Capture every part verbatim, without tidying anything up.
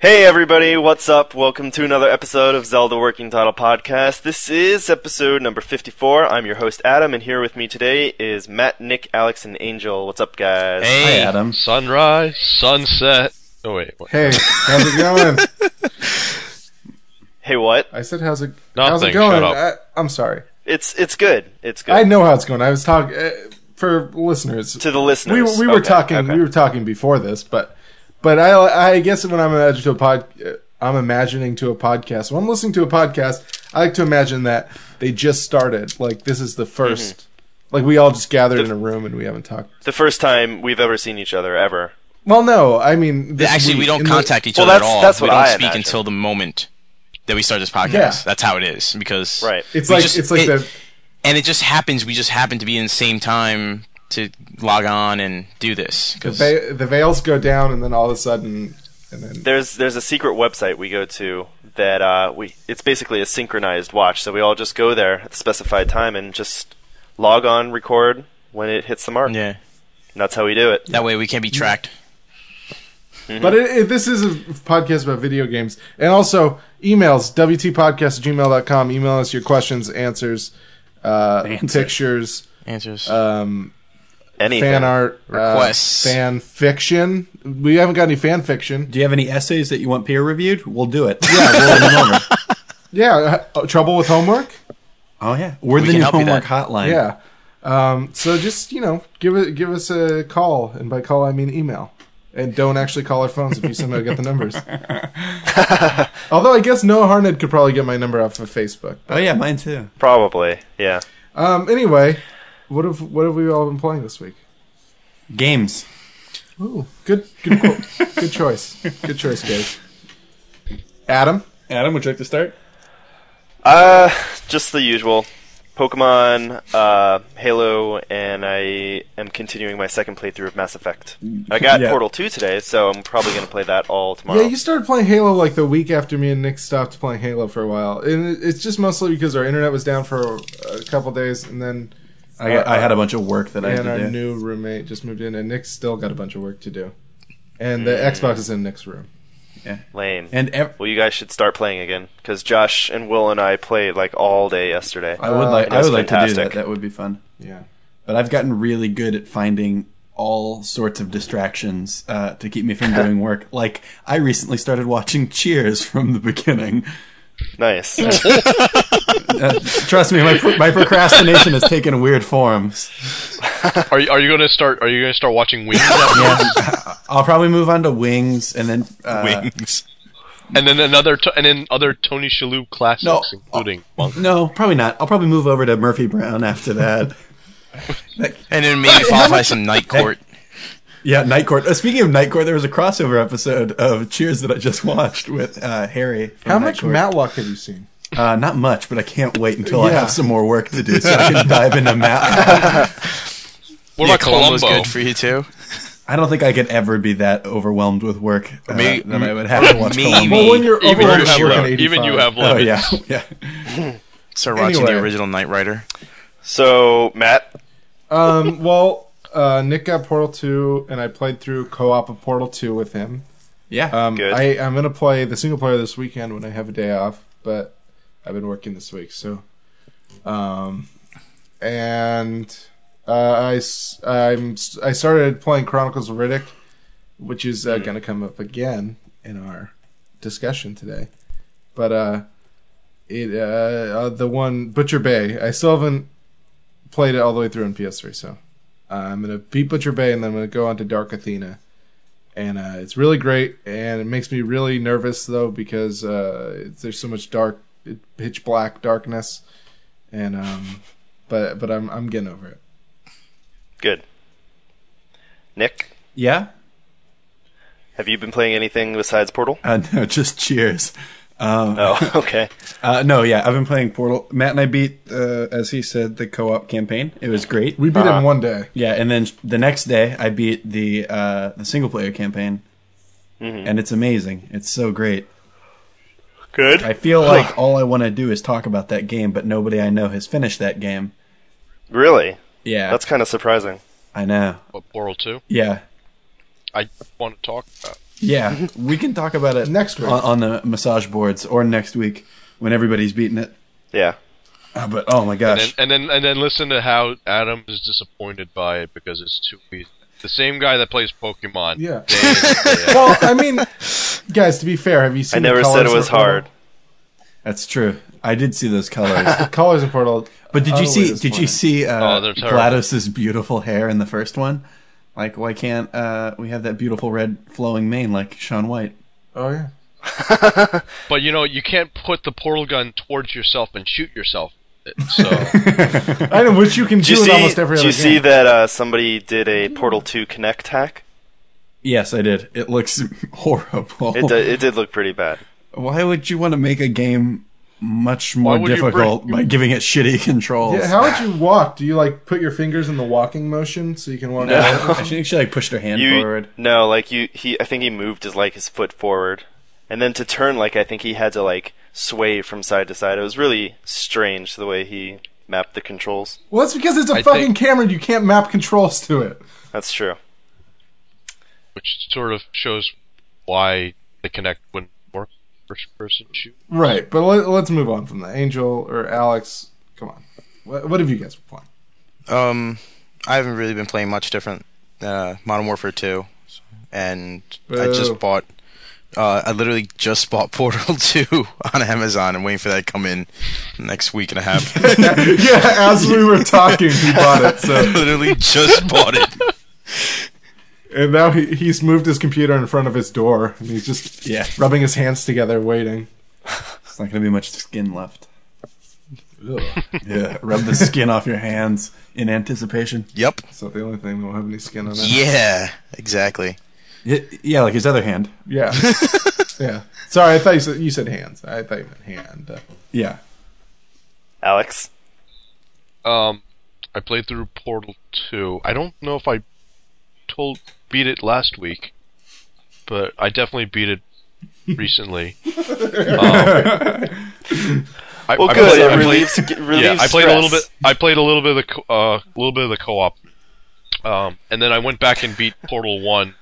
Hey everybody, what's up? Welcome to another episode of Zelda Working Title Podcast. This is episode number fifty-four. I'm your host Adam, and here with me today is Matt, Nick, Alex, and Angel. What's up, guys? Hey, Hi, Adam. Sunrise, sunset. Oh wait, what? Hey, how's it going? Hey, what? I said, how's it? Nothing, how's it going? shut up. I, I'm sorry. It's it's good. It's good. I know how it's going. I was talking uh, for listeners. To the listeners. We we were Okay, talking. okay. We were talking before this, but but I I guess when I'm imagining to a pod, uh, I'm imagining to a podcast. When I'm listening to a podcast, I like to imagine that they just started. Like this is the 1st Mm-hmm. Like we all just gathered The- in a room and we haven't talked. The first time we've ever seen each other, ever. Well, no, I mean this Actually, we week, don't in the- contact each Well, other at that's- all. that's we what don't I speak imagine. until the moment that we start this podcast. Yeah. That's how it is. Because Right. It's we like just- it's like it- the. and it just happens. We just happen to be in the same time to log on and do this. The, 'cause- va- the veils go down, and then all of a sudden, and then There's there's a secret website we go to that uh, we it's basically a synchronized watch. So we all just go there at the specified time and just log on, record when it hits the mark. yeah. And that's how we do it. That way we can't be tracked. But it, it, this is a podcast about video games. And also, emails, w t podcast at gmail dot com. Email us your questions, answers, uh, Answers. pictures, Answers. um, Anything. fan art, Requests. uh, fan fiction. We haven't got any fan fiction. Do you have any essays that you want peer reviewed? We'll do it. Yeah, we'll send them over. Yeah, uh, trouble with homework? Oh yeah, we're We the can new help you homework that. hotline. Yeah. Um, so just, you know, give it, give us a call. And by call, I mean email. And don't actually call our phones if you somehow get the numbers. Although I guess Noah Harned could probably get my number off of Facebook. Oh yeah, mine too. Probably. Yeah. Um, anyway, what have what have we all been playing this week? Games. Ooh, good good qu- good choice. Good choice, guys. Adam? Adam, would you like to start? Uh, just the usual. Pokemon, uh, Halo, and I am continuing my second playthrough of Mass Effect. I got Yeah. Portal two today, so I'm probably going to play that all tomorrow. Yeah, you started playing Halo like the week after me and Nick stopped playing Halo for a while. And it- it's just mostly because our internet was down for a couple days, and then I, got, I had a bunch of work that I had and our to do. new roommate just moved in, and Nick's still got a bunch of work to do. And the Xbox is in Nick's room. Lame. And ev- Well, you guys should start playing again, because Josh and Will and I played like all day yesterday. I would like it I was would like to do fantastic. that. That would be fun. Yeah. But I've gotten really good at finding all sorts of distractions uh, to keep me from doing work. Like I recently started watching Cheers from the beginning. Nice. Uh, trust me, my pro- my procrastination has taken weird forms. Are you are you gonna start? Are you gonna start watching Wings? Yeah, I'll probably move on to Wings and then uh, Wings. and then another, to- and then other Tony Shalhoub classics, No. including Monk. No, probably not. I'll probably move over to Murphy Brown after that. And then maybe followed by some Night Court. Yeah, Night Court. Uh, speaking of Night Court, there was a crossover episode of Cheers that I just watched with uh, Harry. from How Night much Court. Matlock have you seen? Uh, not much, but I can't wait until I Yeah. have some more work to do so I can dive into Matlock. What Yeah, about Columbo's Columbo? good for you too. I don't think I could ever be that overwhelmed with work uh, Maybe- that I would have to watch maybe. Columbo. Well, when you're Even you overwhelmed, have you're lim- working even you eighty-five. have Oh limits. yeah, yeah. Start watching Anyway. the original Knight Rider. So, Matt, Um, well, uh, Nick got Portal two, and I played through co-op of Portal two with him. Yeah. Um, Good. I, I'm going to play the single player this weekend when I have a day off, but I've been working this week, so... Um, and uh, I, s- I'm, s- I started playing Chronicles of Riddick, which is uh, going to come up again in our discussion today. But uh, it uh, uh, the one, Butcher Bay, I still haven't played it all the way through on P S three, so uh, I'm going to beat Butcher Bay, and then I'm going to go on to Dark Athena. And uh, it's really great, and it makes me really nervous though because uh, it's, there's so much dark, pitch black darkness, and um, but but I'm I'm getting over it. good. Nick, Yeah? have you been playing anything besides Portal? Uh, no, just Cheers. Um, Oh, okay. uh, no, yeah, I've been playing Portal. Matt and I beat, uh, as he said, the co-op campaign. It was great. We beat it Uh-huh. in one day. Yeah, and then the next day I beat the uh, the single player campaign, Mhm. and it's amazing. It's so great. Good. I feel like all I want to do is talk about that game, but nobody I know has finished that game. Really? Yeah, That's kind of surprising. I know. What, Portal two? Yeah, I want to talk about. Yeah, we can talk about it Next week. on, on the massage boards, or next week when everybody's beating it. Yeah. Uh, but oh my And gosh, then, and then and then listen to how Adam is disappointed by it because it's too easy. The same guy that plays Pokemon. Yeah. Day in and day out. Well, I mean, guys, to be fair, have you seen I never the colors said it was in Portal? hard. that's true. I did see those colors. The colors in Portal. But did you utterly see? Did you disappointing. see uh, Oh, they're terrible. GLaDOS's beautiful hair in the first one? Like, why can't uh, we have that beautiful red flowing mane like Shaun White? Oh yeah. But you know, you can't put the portal gun towards yourself and shoot yourself. with it, So I know, which you can Did do you in see, almost every did other you see game. that uh, somebody did a Portal two Connect hack? Yes, I did. It looks horrible. It, did, it did look pretty bad. Why would you want to make a game much more would you difficult bring- by giving it shitty controls? Yeah, how would you walk? Do you like put your fingers in the walking motion so you can walk? No. out? I think she like pushed her hand You, forward. No, like you, he. I think he moved his like his foot forward, and then to turn, like I think he had to like sway from side to side. It was really strange the way he mapped the controls. Well, that's because it's a I fucking think- camera and you can't map controls to it. That's true. which sort of shows why the Kinect wouldn't work first person shoot. Right, but let, let's move on from that. Angel or Alex, come on. What, what have you guys been playing? Um, I haven't really been playing much different. Uh, Modern Warfare two, and I Boo. just bought. Uh, I literally just bought Portal two on Amazon. I'm waiting for that to come in next week and a half. Yeah, as we were talking, he bought it. So, literally just bought it. and now he, he's moved his computer in front of his door, and he's just Yeah. rubbing his hands together, waiting. There's not going to be much skin left. Yeah, rub the skin off your hands in anticipation. Yep. It's not the only thing that will have any skin on it. Yeah. Exactly. Yeah, yeah, like his other hand. Yeah. Yeah. Sorry, I thought you said, you said hands. I thought you meant hand. Uh, Yeah. Alex, Um, I played through Portal two. I don't know if I told beat it last week, but I definitely beat it recently. um, I, well, I good. played- I It played- relieves, it relieves yeah, I played a little bit. stress. I played a little bit of the co- uh, a little bit of the co-op, um, and then I went back and beat Portal one,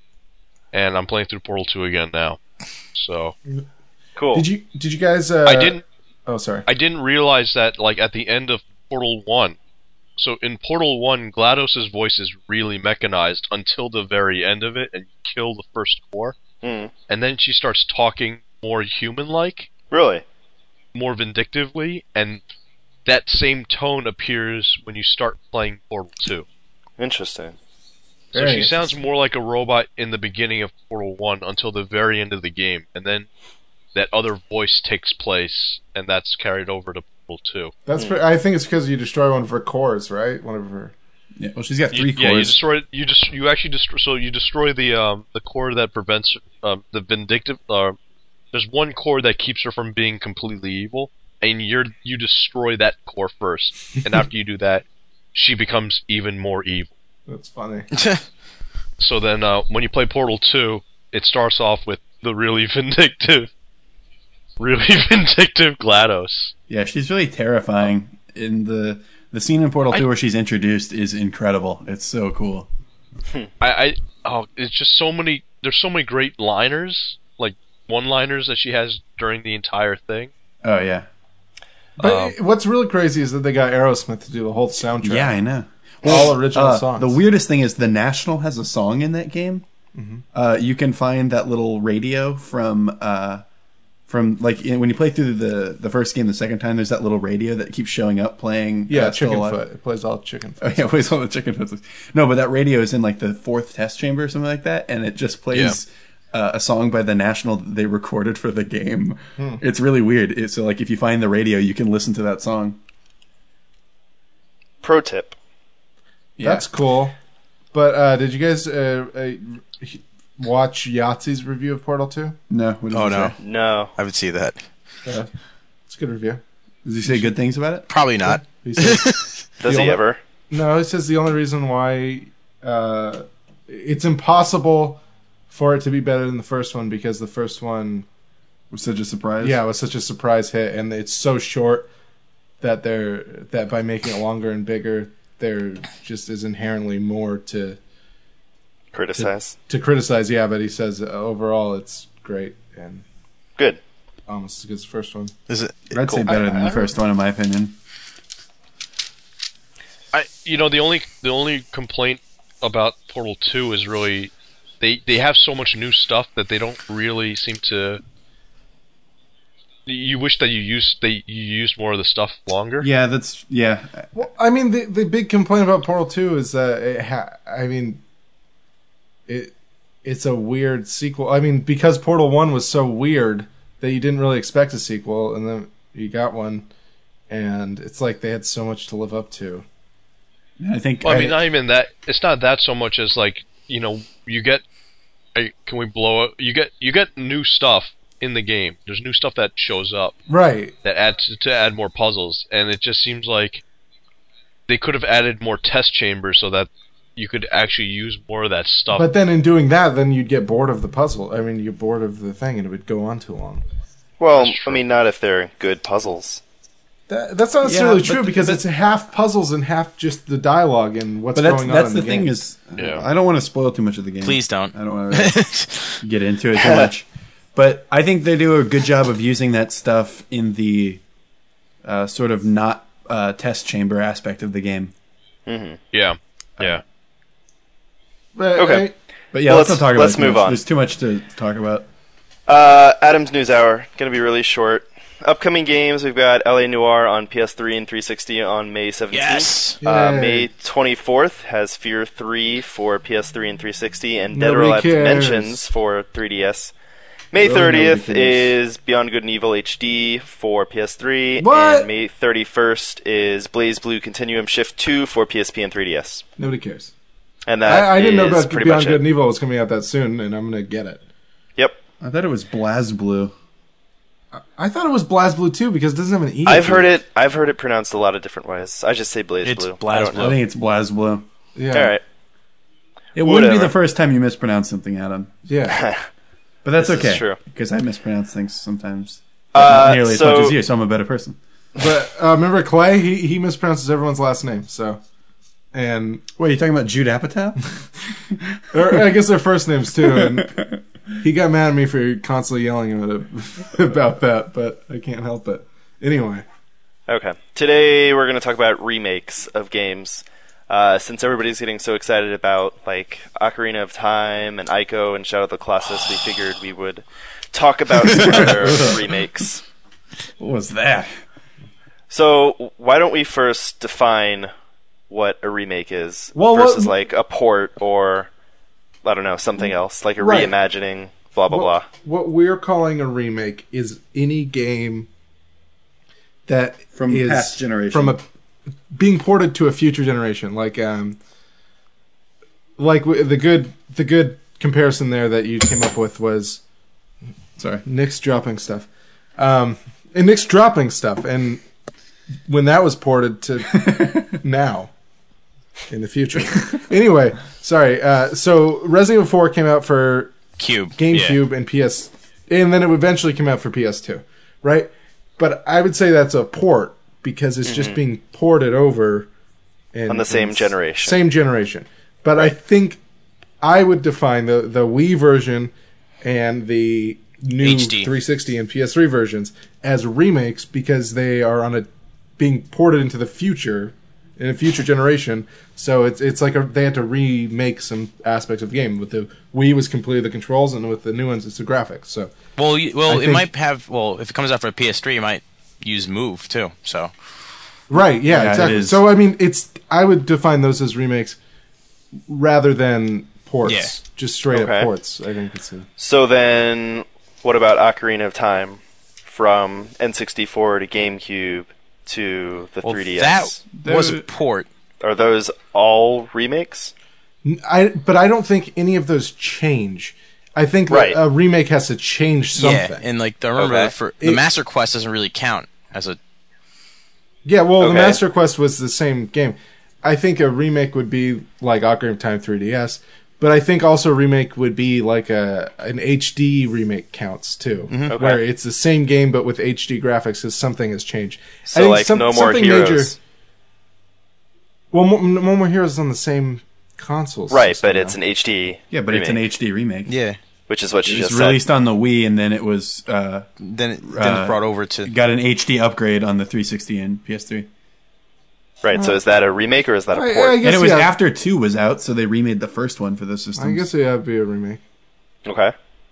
and I'm playing through Portal two again now. So Cool. Did you Did you guys? Uh, I didn't. Oh, sorry. I didn't realize that, like, at the end of Portal one. So in Portal one, GLaDOS's voice is really mechanized until the very end of it, and you kill the first core, Hmm. and then she starts talking more human-like, Really? more vindictively, and that same tone appears when you start playing Portal two. Interesting. So Very she sounds more like a robot in the beginning of Portal one until the very end of the game, and then that other voice takes place, and that's carried over to Portal two. That's. For, I think it's because you destroy one of her cores, right? One of her. Yeah. Well, she's got You- three yeah, you cores. destroy. You just. You actually destroy. So you destroy the um the core that prevents um the vindictive. Uh, there's one core that keeps her from being completely evil, and you're you destroy that core first, and after you do that, she becomes even more evil. That's funny. So then, uh, when you play Portal two, it starts off with the really vindictive, really vindictive GLaDOS. Yeah, she's really terrifying. In the the scene in Portal I- two where she's introduced is incredible. It's so cool. I, I oh, it's just so many. There's so many great liners, like one-liners that she has during the entire thing. Oh yeah. But Um, what's really crazy is that they got Aerosmith to do the whole soundtrack. Yeah, I know. all original Uh, songs. the weirdest thing is the National has a song in that game. Mm-hmm. Uh, you can find that little radio from uh, from like in, when you play through the the first game the second time. There's that little radio that keeps showing up playing. Yeah, uh, Still Chicken Alive. Foot. It plays all Chicken Oh Foot. yeah, it plays all the chicken foots. No, but that radio is in like the fourth test chamber or something like that, and it just plays uh, a song by the National that they recorded for the game. Hmm. It's really weird. It's, so like if you find the radio, you can listen to that song. Pro tip. Yeah. That's cool. But uh, did you guys uh, uh, watch Yahtzee's review of Portal two? No. What does Oh, he no. say? No. I would see that. Uh, it's a good review. Does he say good things about it? Probably not. He says, Does The he only- ever? no, he says the only reason why uh, it's impossible for it to be better than the first one because the first one, Was such a surprise. yeah, was such a surprise hit, and it's so short that they're that by making it longer and bigger, there just is inherently more to criticize. To, to criticize, yeah, but he says uh, overall it's great and Good. almost as good as the first one. Is it? I'd say better than the first one, in my opinion. I, you know, the only the only complaint about Portal two is really they they have so much new stuff that they don't really seem to. You wish that you used they you used more of the stuff longer. Yeah, that's yeah. Well, I mean, the the big complaint about Portal two is that it ha- I mean, it it's a weird sequel. I mean, because Portal one was so weird that you didn't really expect a sequel, and then you got one, and it's like they had so much to live up to. I think. Well, I I- mean, not even that. It's not that so much as like you know you get. Hey, can we blow it? You get you get new stuff in the game. There's new stuff that shows up Right. that adds to add more puzzles, and it just seems like they could have added more test chambers so that you could actually use more of that stuff. But then in doing that, then you'd get bored of the puzzle. I mean, you're bored of the thing, and it would go on too long. Well, That's I true. mean, not if they're good puzzles. That, that's not necessarily Yeah, true but- because but- it's half puzzles and half just the dialogue and what's but that's going on. that's in the, the, thing game. is, Yeah. I don't want to spoil too much of the game. Please don't. I don't want to get into it too much. But I think they do a good job of using that stuff in the uh, sort of not uh, test chamber aspect of the game. Mm-hmm. yeah, yeah. But, Okay. I- But yeah, Well, let's, let's- not talk about let's it too move much. on. There's too much to talk about. Uh, Adam's News Hour, going to be really short. Upcoming games, we've got L A Noire on P S three and three sixty on May seventeenth. Yes. Uh, Yay. May twenty-fourth has Fear three for P S three and three sixty, and Dead or Nobody Alive cares. Dimensions for three D S. May Really thirtieth nobody cares. is Beyond Good and Evil H D for P S three, What? and May thirty-first is Blaze Blue Continuum Shift two for P S P and three D S. Nobody cares. And that I, I didn't know is about pretty Beyond much Good it. and Evil was coming out that soon, and I'm going to get it. Yep. I thought it was BlazBlue. I thought it was BlazBlue too because it doesn't have an E. I've heard it. I've heard it pronounced a lot of different ways. I just say Blaze It's Blue. I Blaz don't Blue. I know. think it's BlazBlue. Yeah. All right. It wouldn't be Whatever. the first time you mispronounce something, Adam. Yeah. But that's This is okay. true. Because I mispronounce things sometimes. Uh, Not nearly so- as much as you, so I'm a better person. But uh, remember Clay? He he mispronounces everyone's last name. So, and Wait, you talking about Jude Apatow? or I guess their first names too. And he got mad at me for constantly yelling at him about that, but I can't help it. Anyway, Okay. Today we're going to talk about remakes of games. Uh, since everybody's getting so excited about like Ocarina of Time and Ico and Shadow of the Colossus, we figured we would talk about some other remakes. What was that? So why don't we first define what a remake is Well, what- versus like a port or I don't know, something else like a Right. reimagining, blah blah blah. what, what we're calling a remake is any game that From is past generation. from a being ported to a future generation. Like um, like w- the good the good comparison there that you came up with was Sorry. Nick's dropping stuff. Um, and Nick's dropping stuff, and when that was ported to now, in the future. Anyway, sorry. Uh, so Resident Evil four came out for Cube. GameCube and P S, and then it eventually came out for P S two, right? But I would say that's a port because it's just being ported over and, On the same and s- generation. Same generation. But I think I would define the the Wii version and the new H D. three sixty and P S three versions as remakes because they are on a being ported into the future in a future generation. So it's it's like a, they had to remake some aspects of the game. With the Wii was completely the controls, and with the new ones it's the graphics. So Well, you, well, I it think- might have. Well, if it comes out for P S three, it might use Move too. So right, yeah, Yeah, it exactly. is. So I mean, it's I would define those as remakes rather than ports. Yeah. Just straight Okay. up ports. I think it's a, So then, what about Ocarina of Time from N sixty-four to GameCube to the well, three D S? that was a port. Are those all remakes? I, but I don't think any of those change. I think that Right. a remake has to change something. Yeah, and like the remember Okay. for the It- Master Quest doesn't really count as a. Yeah, well, the Okay. Master Quest was the same game. I think a remake would be like Ocarina of Time three D S, but I think also a remake would be like a an H D remake counts too, Okay. where it's the same game but with H D graphics because something has changed. I So think like some- No More something Heroes. Major, well, Mo- No More Heroes is on the same console Right, system but it's now. an H D. Yeah, but it's an remake, H D remake. Yeah. which is what It you was just released said. on the Wii, and then it was uh, Then it, then Uh, it's brought over to. got an H D upgrade on the three sixty and P S three. Right. So is that a remake or is that a I- port? I guess- And it was yeah. after two was out, so they remade the first one for the system. I guess it would be a remake. Okay.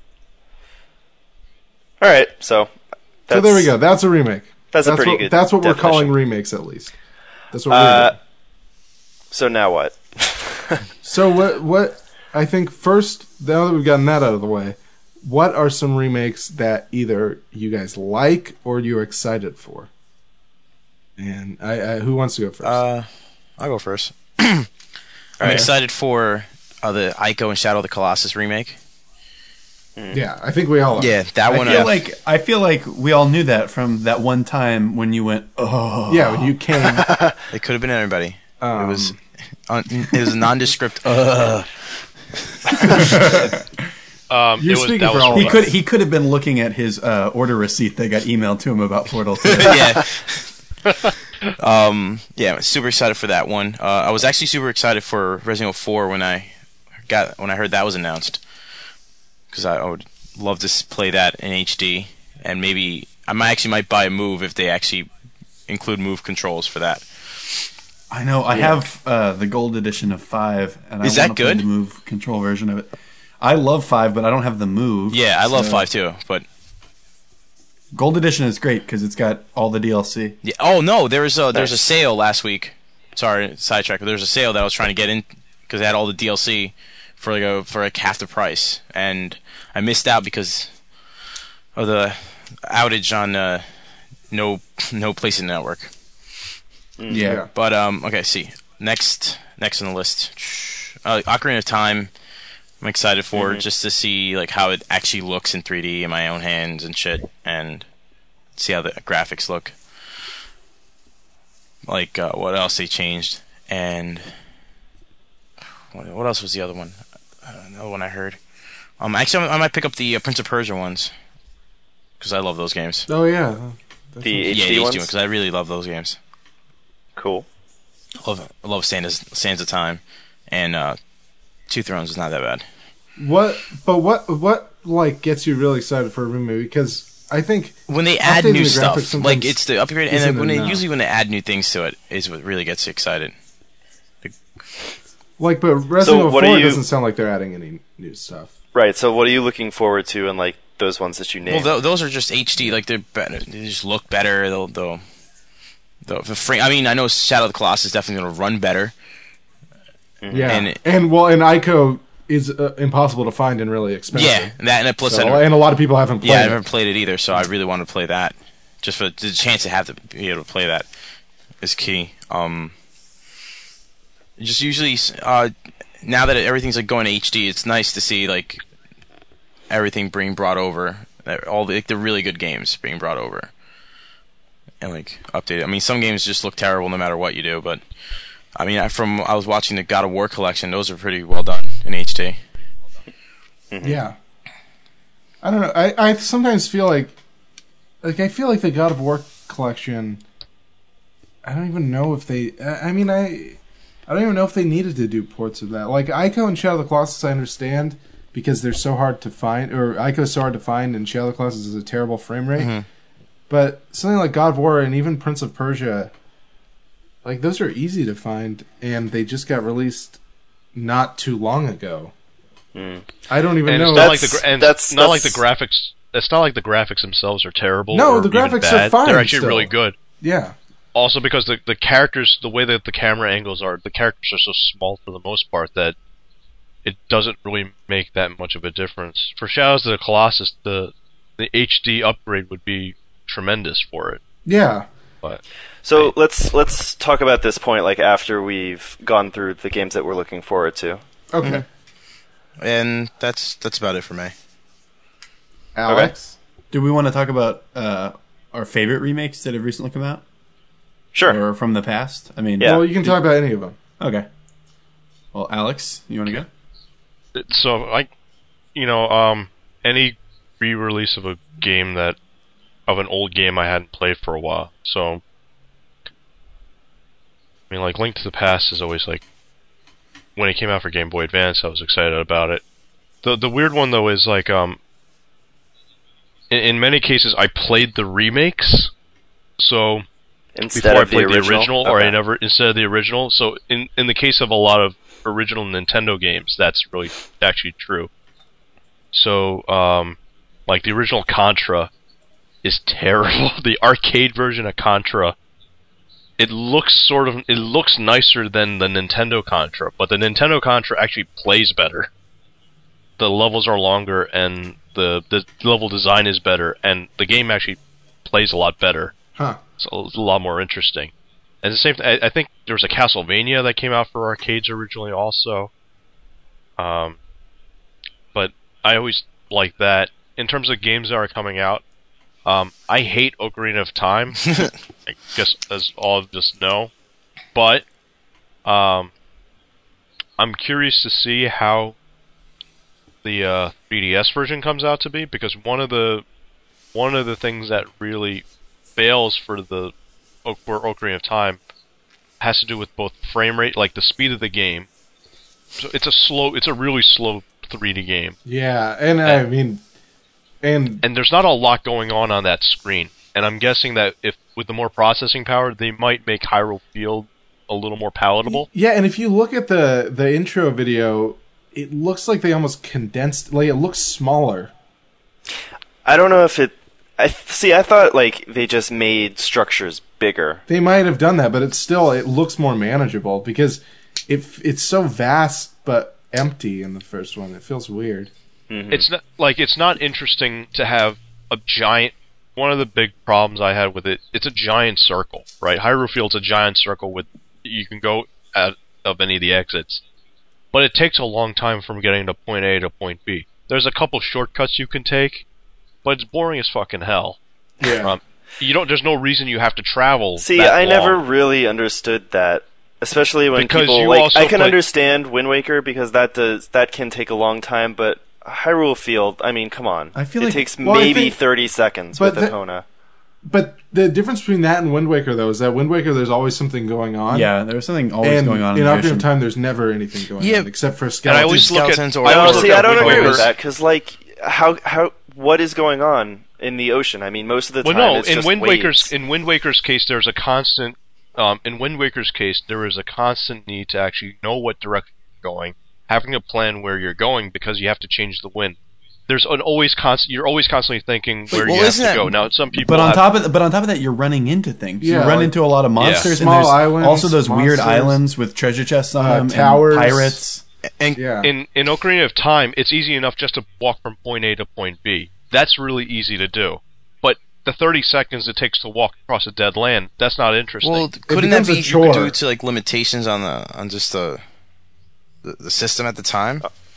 All right. So. So there we go. That's a remake. That's a pretty what, good That's what we're definition. calling remakes, at least. That's what Uh, we're doing. so now what? So what? What? I think first, now that we've gotten that out of the way, what are some remakes that either you guys like or you're excited for? And I, I who wants to go first? Uh, I'll go first. I'm right. excited for uh, the Ico and Shadow of the Colossus remake. yeah, I think we all are. Yeah, that I one. feel uh, like I feel like we all knew that from that one time when you went, oh, Yeah, when you came. it could have been anybody. Um, it was. Un, it was a nondescript. Uh, Um, You're it was, speaking that for was all of He us. could he could have been looking at his uh, order receipt that got emailed to him about Portal two. yeah. um. Yeah. Super excited for that one. Uh, I was actually super excited for Resident Evil four when I got when I heard that was announced, because I, I would love to s- play that in H D, and maybe I might actually might buy a Move if they actually include Move controls for that. I know. I have uh, the gold edition of five, and Is I that want to play good? the Move control version of it. I love five, but I don't have the Move. Yeah, I love so- five too, but Gold edition is great because it's got all the D L C. yeah. Oh no, there was a there was a Nice. sale last week. Sorry, sidetrack. But there was a sale that I was trying to get in because it had all the D L C for like a, for like half the price, and I missed out because of the outage on uh, no no PlayStation Network. Yeah. But um, okay, see next next on the list, uh, Ocarina of Time. I'm excited for just to see like how it actually looks in three D in my own hands and shit, and see how the graphics look. Like uh, what else they changed, and what, what else was the other one? Uh, another one I heard. Um, actually, I might pick up the uh, Prince of Persia ones because I love those games. Oh yeah. That's The yeah, H the D H D ones. ones because I really love those games. Cool. I love I love Sands Sands of Time, and uh, Two Thrones is not that bad. What? But what? What like gets you really excited for a remake? Because I think When they add Updating new the stuff, graphics sometimes like it's the upgrade, and then isn't when they enough. usually when they add new things to it is what really gets you excited. like, but Resident Evil what are four you- doesn't sound like they're adding any new stuff. Right. So what are you looking forward to in like those ones that you Well, named? th- those are just H D, like they're better. They just look better. They'll, they'll, they'll the frame. I mean, I know Shadow of the Colossus is definitely going to run better. Yeah, And and, it- well, and Ico is uh, impossible to find and really expensive. Yeah, and that and plus, So, I never, and a lot of people haven't played yeah, I it. never played it either, so I really want to play that. Just for the chance to have to be able to play that is key. Um, just usually, uh, now that everything's like going to H D, it's nice to see like everything being brought over, that- all the, like, the really good games being brought over and like updated. I mean, some games just look terrible no matter what you do, but I mean, I, from I was watching the God of War collection; those are pretty well done in H D. Yeah. I don't know. I, I sometimes feel like, like I feel like the God of War collection. I don't even know if they. I I mean, I, I don't even know if they needed to do ports of that. Like Ico and Shadow of the Colossus, I understand because they're so hard to find, or Ico's so hard to find, and Shadow of the Colossus is a terrible frame rate. Mhm. But something like God of War and even Prince of Persia, like those are easy to find, and they just got released not too long ago. Mm. I don't even And know. it's not like the That's- gra- and that's- not like the that's- graphics. It's not like the graphics themselves are terrible. No, or the even graphics are bad. fine They're actually still. really good. Yeah. Also, because the the characters, the way that the camera angles are, the characters are so small for the most part that it doesn't really make that much of a difference. For Shadows of the Colossus, the the H D upgrade would be tremendous for it. Yeah. But So let's let's talk about this point like after we've gone through the games that we're looking forward to. Okay. And that's that's about it for me. Alex? Do we want to talk about uh, our favorite remakes that have recently come out, Sure. or from the past? I mean, Yeah. Well, you can talk about any of them. Okay. Well, Alex, you want to go? so I, you know, um, any re-release of a game that of an old game I hadn't played for a while. So, I mean, like Link to the Past is always like when it came out for Game Boy Advance, I was excited about it. The the weird one though is like um in, in many cases I played the remakes, so Instead before I of the played the original, original, or Okay. I never instead of the original. So in in the case of a lot of original Nintendo games, that's really actually true. So um like the original Contra is terrible. The arcade version of Contra, it looks sort of it looks nicer than the Nintendo Contra, but the Nintendo Contra actually plays better. The levels are longer and the the level design is better, and the game actually plays a lot better. Huh. So it's a lot more interesting. And the same th- I, I think there was a Castlevania that came out for arcades originally also. Um, but I always like that. In terms of games that are coming out, um, I hate Ocarina of Time. I guess as all of us know. But um, I'm curious to see how the uh, three D S version comes out to be, because one of the one of the things that really fails for the for Ocarina of Time has to do with both frame rate, like the speed of the game. So it's a slow, it's a really slow three D game, Yeah, and I mean, and and there's not a lot going on on that screen. And I'm guessing that if with the more processing power, they might make Hyrule Field a little more palatable. yeah, and if you look at the the intro video, it looks like they almost condensed. Like it looks smaller. I don't know if it. I th- see. I thought like they just made structures bigger. They might have done that, but it's still it looks more manageable because it it's so vast but empty in the first one. It feels weird. Mhm. It's not like it's not interesting to have a giant. One of the big problems I had with it, it's a giant circle, right? Hyrule Field's a giant circle with you can go out of any of the exits, but it takes a long time from getting to point A to point B. There's a couple shortcuts you can take, but it's boring as fucking hell. Yeah. Um, you don't. There's no reason you have to travel. See, that I long. never really understood that, especially when Because people you like. also I can play- understand Wind Waker because that does that can take a long time, but Hyrule Field. I mean, come on. I feel it like- takes well, I maybe think- thirty seconds but with the- Epona. But the difference between that and Wind Waker, though, is that Wind Waker, there's always something going on. Yeah, there was something always and going on in in the Ocarina ocean. of Time, there's never anything going Yeah. on except for And I skeletons. always look at. Skeletons or- I No, always see, look I at don't Wind agree with Waker's- that because, like, how how what is going on in the ocean? I mean, most of the Well, time no. it's In just Wind waves. Waker's in Wind Waker's case, there's a constant. Um, in Wind Waker's case, there is a constant need to actually know what direction you're going, having a plan where you're going because you have to change the wind. There's an always constant. You're always constantly thinking where well, you have isn't to that- go. Now, some people. But on have, top of but on top of that, you're running into things. Yeah, you run like- into a lot of monsters, Small and there's islands, also those weird monsters, islands with treasure chests on uh, them, towers. and pirates. And Yeah. in in Ocarina of Time, it's easy enough just to walk from point A to point B. That's really easy to do. But the thirty seconds it takes to walk across a dead land, that's not interesting. well, couldn't that becomes a be chore. due to like limitations on the on just the the, the system at the time?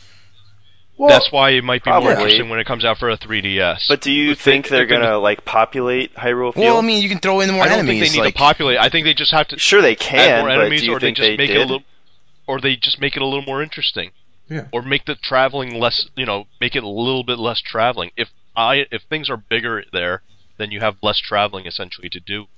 Well, that's why it might be more probably. interesting when it comes out for a three D S. But do you If they- think they're if they're gonna like populate Hyrule Field? Well, I mean, you can throw in more I don't enemies. think they need like, to populate. I think they just have to sure they add can, more but enemies, do you or they think just they make did? it a little, or they just make it a little more interesting. Yeah. Or make the traveling less. You know, make it a little bit less traveling. If I if things are bigger there, then you have less traveling essentially to do.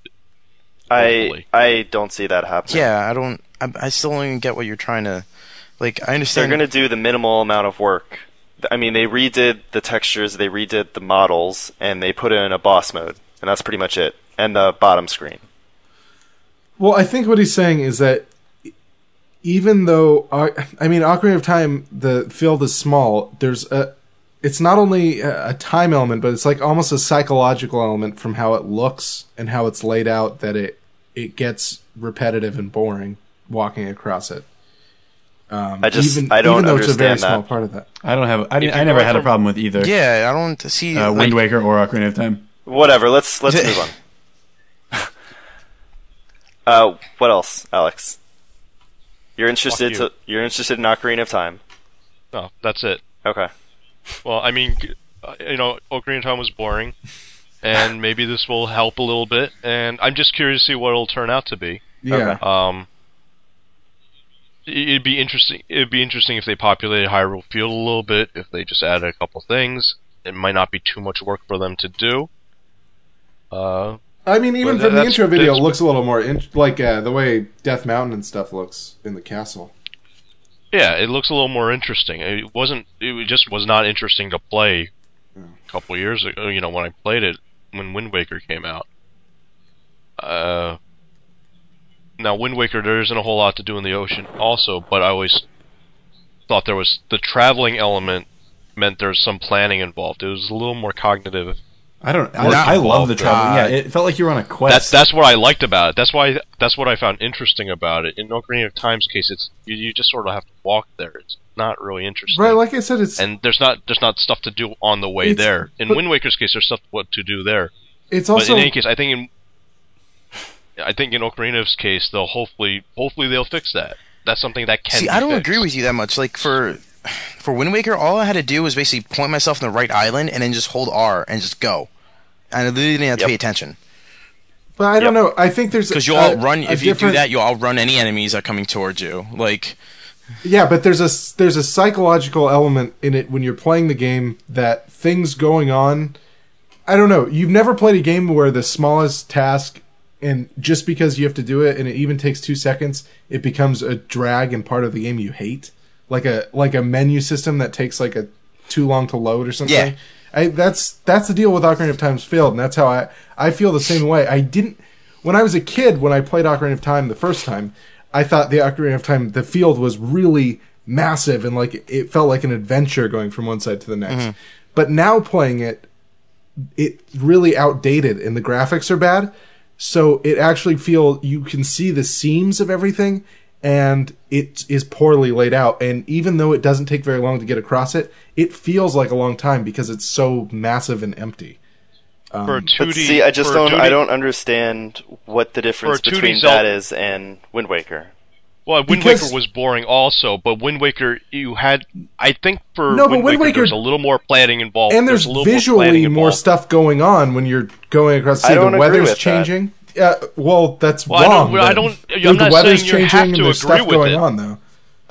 I hopefully. I don't see that happening. yeah, I don't. I, I still don't even get what you're trying to. Like, I They're understand. going to do the minimal amount of work. I mean, they redid the textures, they redid the models, and they put in a boss mode, and that's pretty much it. And the bottom screen. Well, I think what he's saying is that even though uh, I mean, Ocarina of Time, the field is small. There's a. It's not only a a time element, but it's like almost a psychological element from how it looks and how it's laid out that it it gets repetitive and boring walking across it. Um, I just- even, I don't even though it's a very understand small that. part of that. I don't have. I, If didn't, you I never go had a from- problem with either. yeah, I don't see. Uh, like, Wind Waker or Ocarina of Time. Whatever, let's let's move on. uh, what else, Alex? You're interested Fuck you. to you're interested in Ocarina of Time. No, that's it. Okay. Well, I mean, g- uh, you know, Ocarina of Time was boring, and maybe this will help a little bit. And I'm just curious to see what it'll turn out to be. Yeah. Okay. Um, it'd be interesting. It'd be interesting if they populated Hyrule Field a little bit. If they just added a couple things, it might not be too much work for them to do. Uh, I mean, even Well, from the that's- intro video, it that's- looks a little more in- like uh, the way Death Mountain and stuff looks in the castle. Yeah, it looks a little more interesting. It wasn't. It just was not interesting to play a couple years ago. You know, when I played it when Wind Waker came out. Uh, now Wind Waker, there isn't a whole lot to do in the ocean, also. But I always thought there was the traveling element meant there's some planning involved. It was a little more cognitive. I don't. I, Work I love the involved. travel. Uh, Yeah, it felt like you were on a quest. That's that's what I liked about it. That's why that's what I found interesting about it. In Ocarina of Time's case, it's you, you just sort of have to walk there. It's not really interesting. Right, like I said, it's and there's not there's not stuff to do on the way It's- there. In but- Wind Waker's case, there's stuff what to do there. it's But also in any case, I think in I think in Ocarina's case, they'll hopefully hopefully they'll fix that. That's something that can. See, be I don't fixed. agree with you that much. Like for for Wind Waker, all I had to do was basically point myself in the right island and then just hold R and just go. And I literally didn't have to Yep. pay attention. but I don't Yep. know. I think there's Because you'll a- outrun, a if you do different- that, you'll outrun any enemies that are coming towards you. Like, Yeah, but there's a there's a psychological element in it when you're playing the game that things going on. I don't know. You've never played a game where the smallest task, and just because you have to do it, and it even takes two seconds, it becomes a drag and part of the game you hate, like a like a menu system that takes like a too long to load or something. Yeah. I, that's that's the deal with Ocarina of Time's Failed, and that's how I I feel the same way. I didn't when I was a kid when I played Ocarina of Time the first time. I thought the Ocarina of Time, the field was really massive and like it felt like an adventure going from one side to the next. But now playing it, it really outdated and the graphics are bad. So it actually feel you can see the seams of everything and it is poorly laid out. And even though it doesn't take very long to get across it, it feels like a long time because it's so massive and empty. For a two But D, see, I just for a don't. two D I don't understand what the difference two D between Zelda- that is and Wind Waker. Well, Wind Because- Waker was boring also, but Wind Waker, you had, I think for No, but Wind, Wind Waker, Waker- there's a little more planning involved. And there's, a little more, visually planning more, involved. stuff going on when you're going across the I sea. don't The agree weather's with that. changing. Yeah, well, that's Well, I wrong. don't- I but- don't- I'm the not weather's saying you have changing and to there's agree stuff with going it. on though.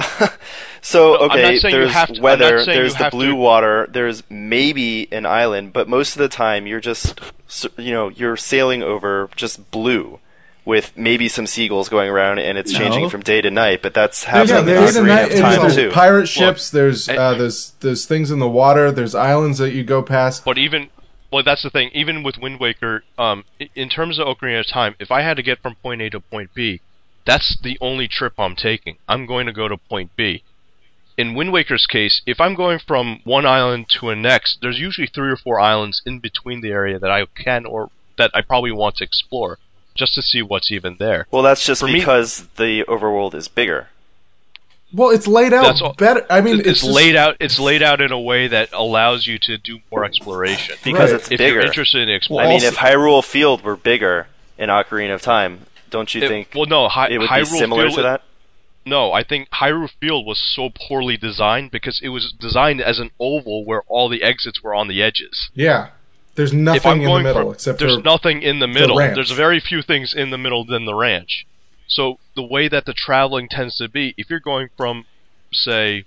So No, I'm not okay, saying you there's have to- I'm not weather, saying you there's the have blue to- water, there's maybe an island, but most of the time you're just, s- you know, you're sailing over just blue, with maybe some seagulls going around, and it's No. changing from day to night. But that's Yeah, happening in there's, a Ocarina night, of and Time there's too. pirate ships. there's I- uh, there's there's things in the water. There's islands that you go past. But even, well, that's the thing. Even with Wind Waker, um, i- in terms of Ocarina of Time, if I had to get from point A to point B, that's the only trip I'm taking. I'm going to go to point B. In Wind Waker's case, if I'm going from one island to a next, there's usually three or four islands in between the area that I can or that I probably want to explore, just to see what's even there. Well, that's just For me- because the overworld is bigger. Well, it's laid out That's all- better. I mean, it's, it's, just- laid out. It's laid out in a way that allows you to do more exploration. Because Right. it's if bigger. you're interested in I exploring, mean, also- if Hyrule Field were bigger in Ocarina of Time, don't you It- think well, no, Hy- it would Hyrule be similar Field, to that? No, I think Hyrule Field was so poorly designed because it was designed as an oval where all the exits were on the edges. yeah. There's If I'm nothing in the going middle from, except there's for nothing in the middle. ranch. There's very few things in the middle than the ranch. So the way that the traveling tends to be, if you're going from, say,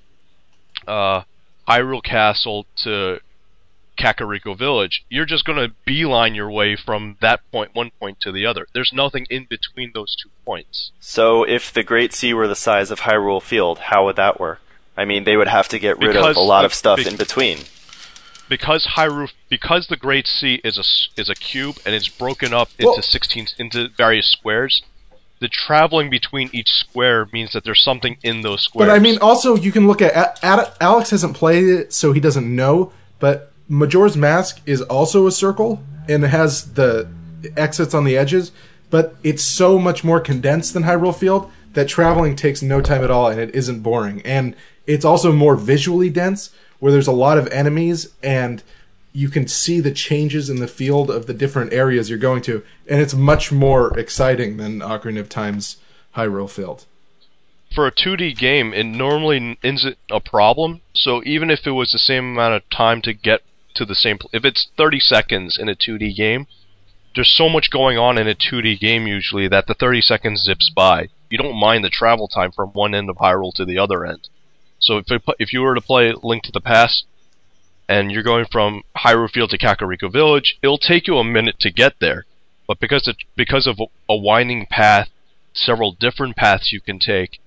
uh, Hyrule Castle to Kakariko Village, you're just going to beeline your way from that point, one point to the other. There's nothing in between those two points. So if the Great Sea were the size of Hyrule Field, how would that work? I mean, they would have to get rid Because of a lot of- of stuff be- in between. Because Hyrule, because the Great Sea is a s- is a cube and it's broken up into Well- sixteen into various squares, the traveling between each square means that there's something in those squares. But I mean, also you can look at, at, at Alex hasn't played it, so he doesn't know. But Majora's Mask is also a circle and it has the exits on the edges. But it's so much more condensed than Hyrule Field that traveling takes no time at all and it isn't boring. And it's also more visually dense, where there's a lot of enemies and you can see the changes in the field of the different areas you're going to, and it's much more exciting than Ocarina of Time's Hyrule Field. for a two D game, it normally n- isn't a problem. So even if it was the same amount of time to get to the same, pl- if it's thirty seconds in a two D game, there's so much going on in a two D game usually that the thirty seconds zips by. You don't mind the travel time from one end of Hyrule to the other end. So if it, pu- if you were to play Link to the Past, and you're going from Hyrule Field to Kakariko Village, it'll take you a minute to get there. But because it, because of a, a winding path, several different paths you can take,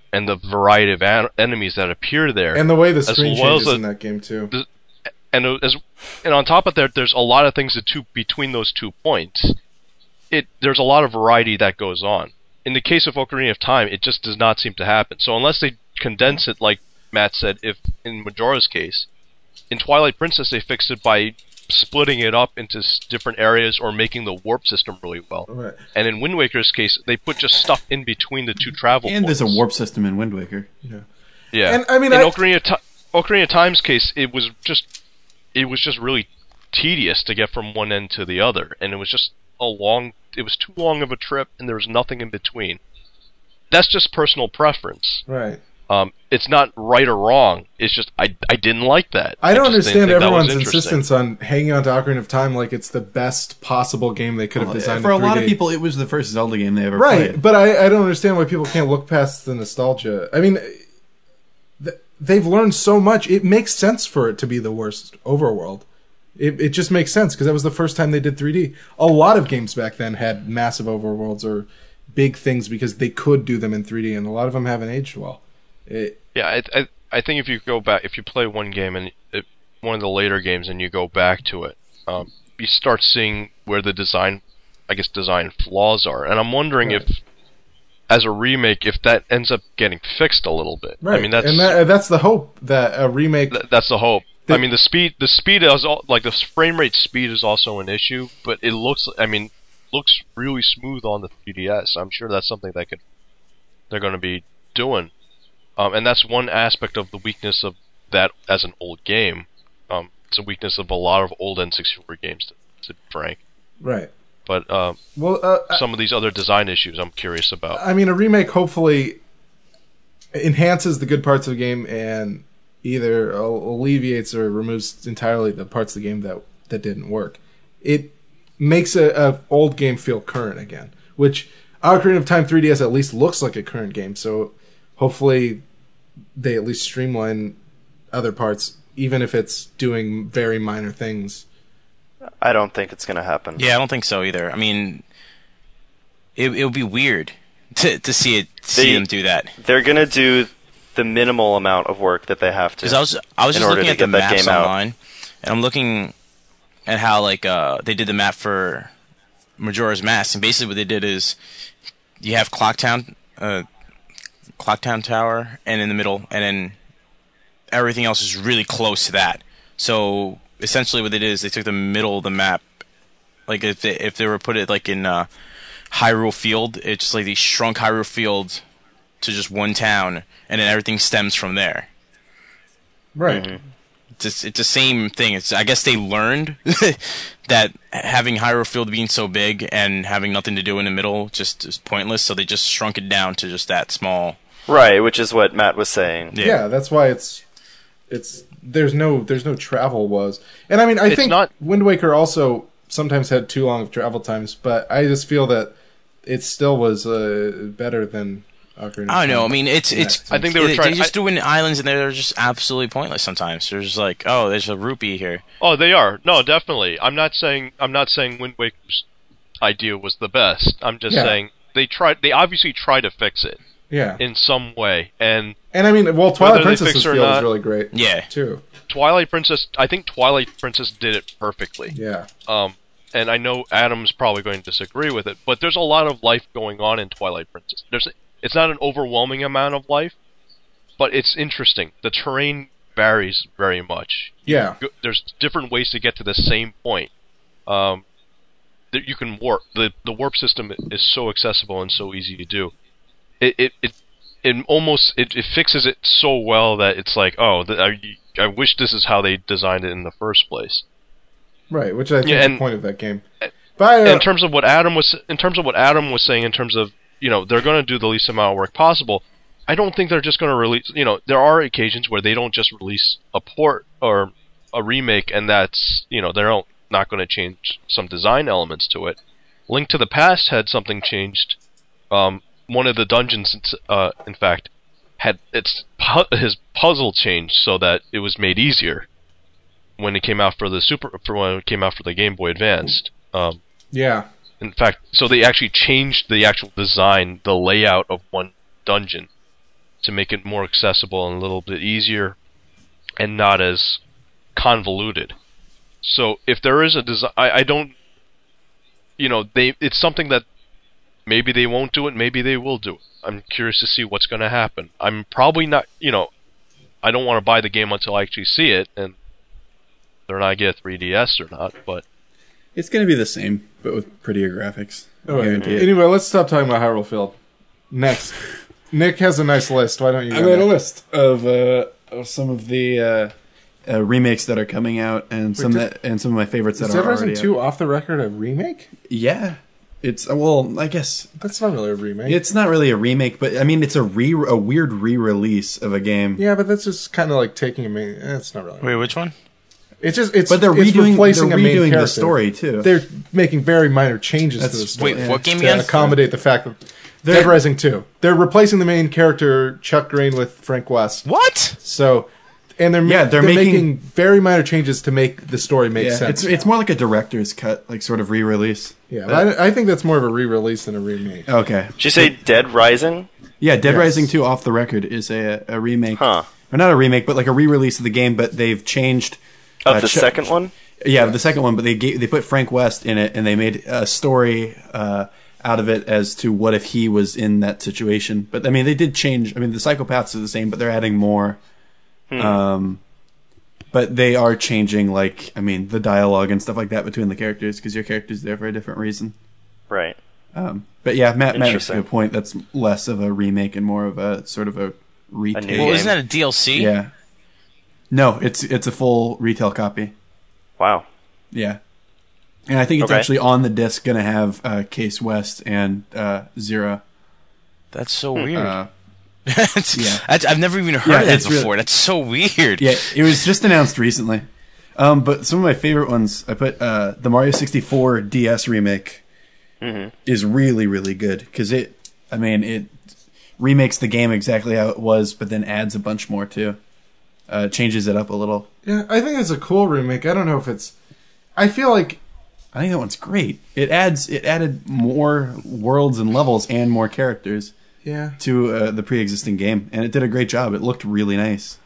and the variety of an- enemies that appear there, And the way the as screen well as changes the- in that game too. and as and on top of that, there's a lot of things that two between those two points. It there's a lot of variety that goes on. In the case of Ocarina of Time, it just does not seem to happen. So unless they condense it, like Matt said, if in Majora's case, in Twilight Princess they fixed it by splitting it up into s- different areas or making the warp system really well. Right. And in Wind Waker's case, they put just stuff in between the two travel And points. there's a warp system in Wind Waker. Yeah. And, I mean, in I- Ocarina of, Ti- Ocarina of Time's case, it was just it was just really tedious to get from one end to the other, and it was just a long. It was too long of a trip, and there was nothing in between. That's just personal preference. Right. Um, it's not right or wrong. It's just I I didn't like that. I don't just didn't understand think that was everyone's interesting. insistence on hanging on to Ocarina of Time like it's the best possible game they could have designed For in a lot three D. of people, it was the first Zelda game they ever Right, played. but I, I don't understand why people can't look past the nostalgia. I mean, th- they've learned so much. It makes sense for it to be the worst overworld. It it just makes sense because that was the first time they did three D. A lot of games back then had massive overworlds or big things because they could do them in three D, and a lot of them haven't aged well. It, Yeah, I, I I think if you go back, if you play one game and it, one of the later games and you go back to it, um, you start seeing where the design, I guess, design flaws are, and I'm wondering Right. if, as a remake, if that ends up getting fixed a little bit. right, I mean, that's and that, that's the hope that a remake. th- that's the hope. The- I mean, the speed, the speed is all, like the frame rate speed is also an issue, but it looks, I mean, looks really smooth on the three D S. I'm sure that's something that could they're going to be doing. Um, and that's one aspect of the weakness of that as an old game. Um, it's a weakness of a lot of old N sixty-four games, to, to be frank. Right. But uh, Well, uh, some of these other design issues I'm curious about. I mean, a remake hopefully enhances the good parts of the game and either alleviates or removes entirely the parts of the game that that didn't work. It makes a, a old game feel current again, which Ocarina of Time three D S at least looks like a current game. So hopefully they at least streamline other parts, even if it's doing very minor things. I don't think it's going to happen. Yeah, I don't think so either. I mean, it it would be weird to to see it see They- them do that. They're going to do the minimal amount of work that they have to. Because I was I was in just order looking to at the get that maps game out. online, and I'm looking at how like uh, they did the map for Majora's Mask, and basically what they did is you have Clocktown, uh, Clocktown Tower, and in the middle, and then everything else is really close to that. So essentially, what they did is they took the middle of the map, like if they if they were put it like in uh, Hyrule Field, it's just like they shrunk Hyrule Field to just one town, and then everything stems from there. Right. Mm-hmm. It's, it's the same thing. It's I guess they learned that having Hyrule Field being so big and having nothing to do in the middle just is pointless, so they just shrunk it down to just that small. Right, which is what Matt was saying. Yeah. Yeah, that's why it's it's there's no there's no travel woes, and I mean I It's think not- Wind Waker also sometimes had too long of travel times, but I just feel that it still was uh, better than Ocarina of I don't know. I Time. mean, it's in that it's. sense. I think they were they, trying- They just I- doing islands and they're just absolutely pointless sometimes. They're just like, oh, there's a rupee here. Oh, they are. No, definitely. I'm not saying I'm not saying Wind Waker's idea was the best. I'm just Yeah. saying they tried. They obviously tried to fix it yeah, in some way. And and I mean, well, Twilight Whether they Princess's fix it or feel is not- really great. Yeah. too. Twilight Princess, I think Twilight Princess did it perfectly. Yeah, Um, and I know Adam's probably going to disagree with it, but there's a lot of life going on in Twilight Princess. There's, it's not an overwhelming amount of life, but it's interesting. The terrain varies very much. yeah, Go- There's different ways to get to the same point. Um, that you can warp. the The warp system is so accessible and so easy to do. It it it, it almost it, it fixes it so well that it's like, oh, th- I I wish this is how they designed it in the first place. right. Which I think Yeah, is and- the point of that game. But I, uh, in terms of what Adam was in terms of what Adam was saying in terms of, you know, they're going to do the least amount of work possible. I don't think they're just going to release, you know, there are occasions where they don't just release a port or a remake and that's, you know, they're not- not going to change some design elements to it. Link to the Past had something changed. Um, one of the dungeons, uh, in fact, had its pu- his puzzle changed so that it was made easier when it came out for the super for when it came out for the Game Boy Advanced. Um, yeah, in fact, so they actually changed the actual design, the layout of one dungeon, to make it more accessible and a little bit easier and not as convoluted. So if there is a design, I, I don't, you know, they it's something that maybe they won't do it, maybe they will do it. I'm curious to see what's going to happen. I'm probably not, you know, I don't want to buy the game until I actually see it, and whether or not I get a three D S or not, but... It's going to be the same, but with prettier graphics. Oh, Guarantee it. anyway, let's stop talking about Hyrule Field. Next. Nick has a nice list. Why don't you I go made a next? list of, uh, of some of the uh, uh, remakes that are coming out, and some did- that and some of my favorites that Is are Dead Rising already two off the record a remake? out. Yeah, it's uh, well, I guess That's not really a remake. it's not really a remake, but I mean, it's a re a weird re-release of a game. yeah, but that's just kind of like taking a main... eh, It's not really... Wait, which one? It's just... It's, But they're it's redoing replacing they're a main redoing character. the story too. They're making very minor changes to That's- the story. Wait, what game to again? accommodate the fact that They're- Dead Rising two. They're replacing the main character Chuck Green with Frank West. What? So, and they're Yeah, they're, they're making, making- very minor changes to make the story make yeah, sense. it's it's more like a director's cut, like sort of re-release. yeah, but I, I think that's more of a re-release than a remake. Okay. Did you say Dead Rising? Yeah, Dead Yes. Rising two off the record is a a remake. Huh. Or not a remake, but like a re-release of the game, but they've changed Of uh, the Ch- second one? Yeah, the second one, but they gave, they put Frank West in it, and they made a story uh, out of it as to what if he was in that situation. But I mean, they did change. I mean, the psychopaths are the same, but they're adding more. Hmm. Um, but they are changing, like I mean, the dialogue and stuff like that between the characters because your character's there for a different reason. Right. Um, but yeah, Matt, Matt makes a Interesting. good point. That's less of a remake and more of a sort of a retake. new Well, game. isn't that a D L C? Yeah. No, it's it's a full retail copy. Wow. Yeah. And I think it's Okay. actually on the disc going to have uh, Case West and uh, Zero. That's so weird. Uh, That's- yeah. that's- I've never even heard Yeah, of that it's really- before. That's so weird. yeah, it was just announced recently. Um, but some of my favorite ones, I put uh, the Mario sixty-four D S remake Mhm. is really, really good because it, I mean, it remakes the game exactly how it was, but then adds a bunch more too. Uh, changes it up a little. Yeah, I think it's a cool remake. I don't know if it's... I feel like... I think that one's great. It adds, it added more worlds and levels and more characters Yeah. to uh, the pre-existing game, and it did a great job. It looked really nice.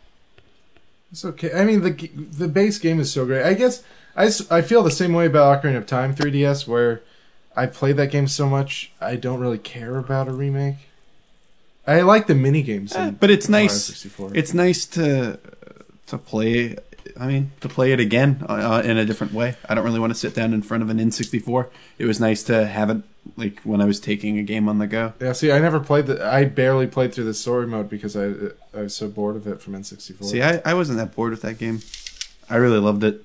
It's okay. I mean, the g- the base game is so great. I guess I, s- I feel the same way about Ocarina of Time three D S, where I played that game so much, I don't really care about a remake. I like the mini games, Eh, but it's Mario nice. sixty-four. It's nice to to play. I mean, to play it again uh, in a different way. I don't really want to sit down in front of an N sixty-four. It was nice to have it like when I was taking a game on the go. Yeah, see, I never played the. I barely played through the story mode because I I was so bored of it from N sixty-four. See, I, I wasn't that bored with that game. I really loved it.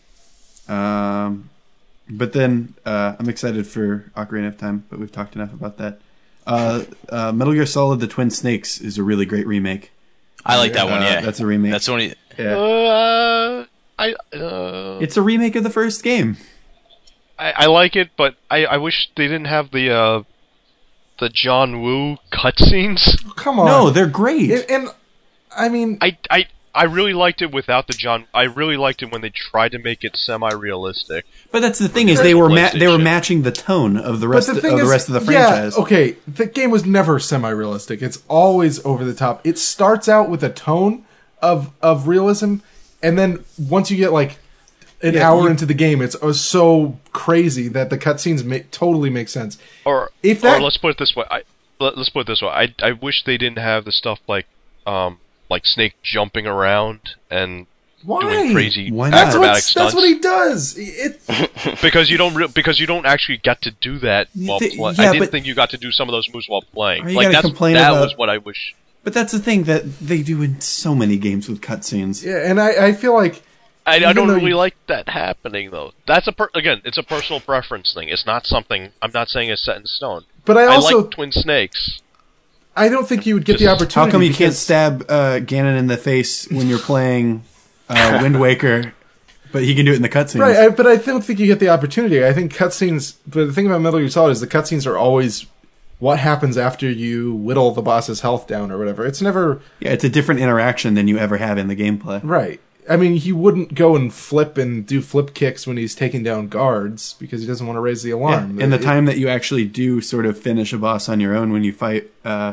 Um, but then uh, I'm excited for Ocarina of Time, but we've talked enough about that. Uh, uh, Metal Gear Solid: The Twin Snakes is a really great remake. I like that one. Uh, Yeah, that's a remake. That's the only. Yeah. Uh, I uh, It's a remake of the first game. I, I like it, but I, I wish they didn't have the uh, the John Woo cutscenes. Come on, No, they're great. and, and I mean, I, I I really liked it without the John. I really liked it when they tried to make it semi-realistic. But that's the thing is they were ma- they were PlayStation. matching the tone of the but rest the of thing the is, rest of the yeah, franchise. okay, the game was never semi-realistic. It's always over the top. It starts out with a tone of of realism, and then once you get like an Yeah, hour you- into the game, it's uh, so crazy that the cutscenes make totally make sense. Or If that- or let's put it this way. I let, let's put it this way. I I wish they didn't have the stuff like um like Snake jumping around and Why? doing crazy Why not? That's what acrobatic that's stunts. what he does. It, because you don't re- because you don't actually get to do that while Th- playing. yeah, I didn't but- think you got to do some of those moves while playing. Or you Like gotta that's complain that about- was what I wish. But that's the thing that they do in so many games with cutscenes. yeah, and I, I feel like I, I Even don't though really you- like that happening though. That's a per- again, it's a personal preference thing. It's not something I'm not saying it's set in stone. But I also like Twin Snakes. I don't think you would get Just- the opportunity. How come you can't because- stab uh, Ganon in the face when you're playing uh, Wind Waker, but he can do it in the cutscenes? Right, I, but I don't think you get the opportunity. I think cutscenes. But the thing about Metal Gear Solid is the cutscenes are always what happens after you whittle the boss's health down or whatever. It's never Yeah, it's a different interaction than you ever have in the gameplay. right. I mean, he wouldn't go and flip and do flip kicks when he's taking down guards because he doesn't want to raise the Yeah. alarm. And the It- time that you actually do sort of finish a boss on your own when you fight uh,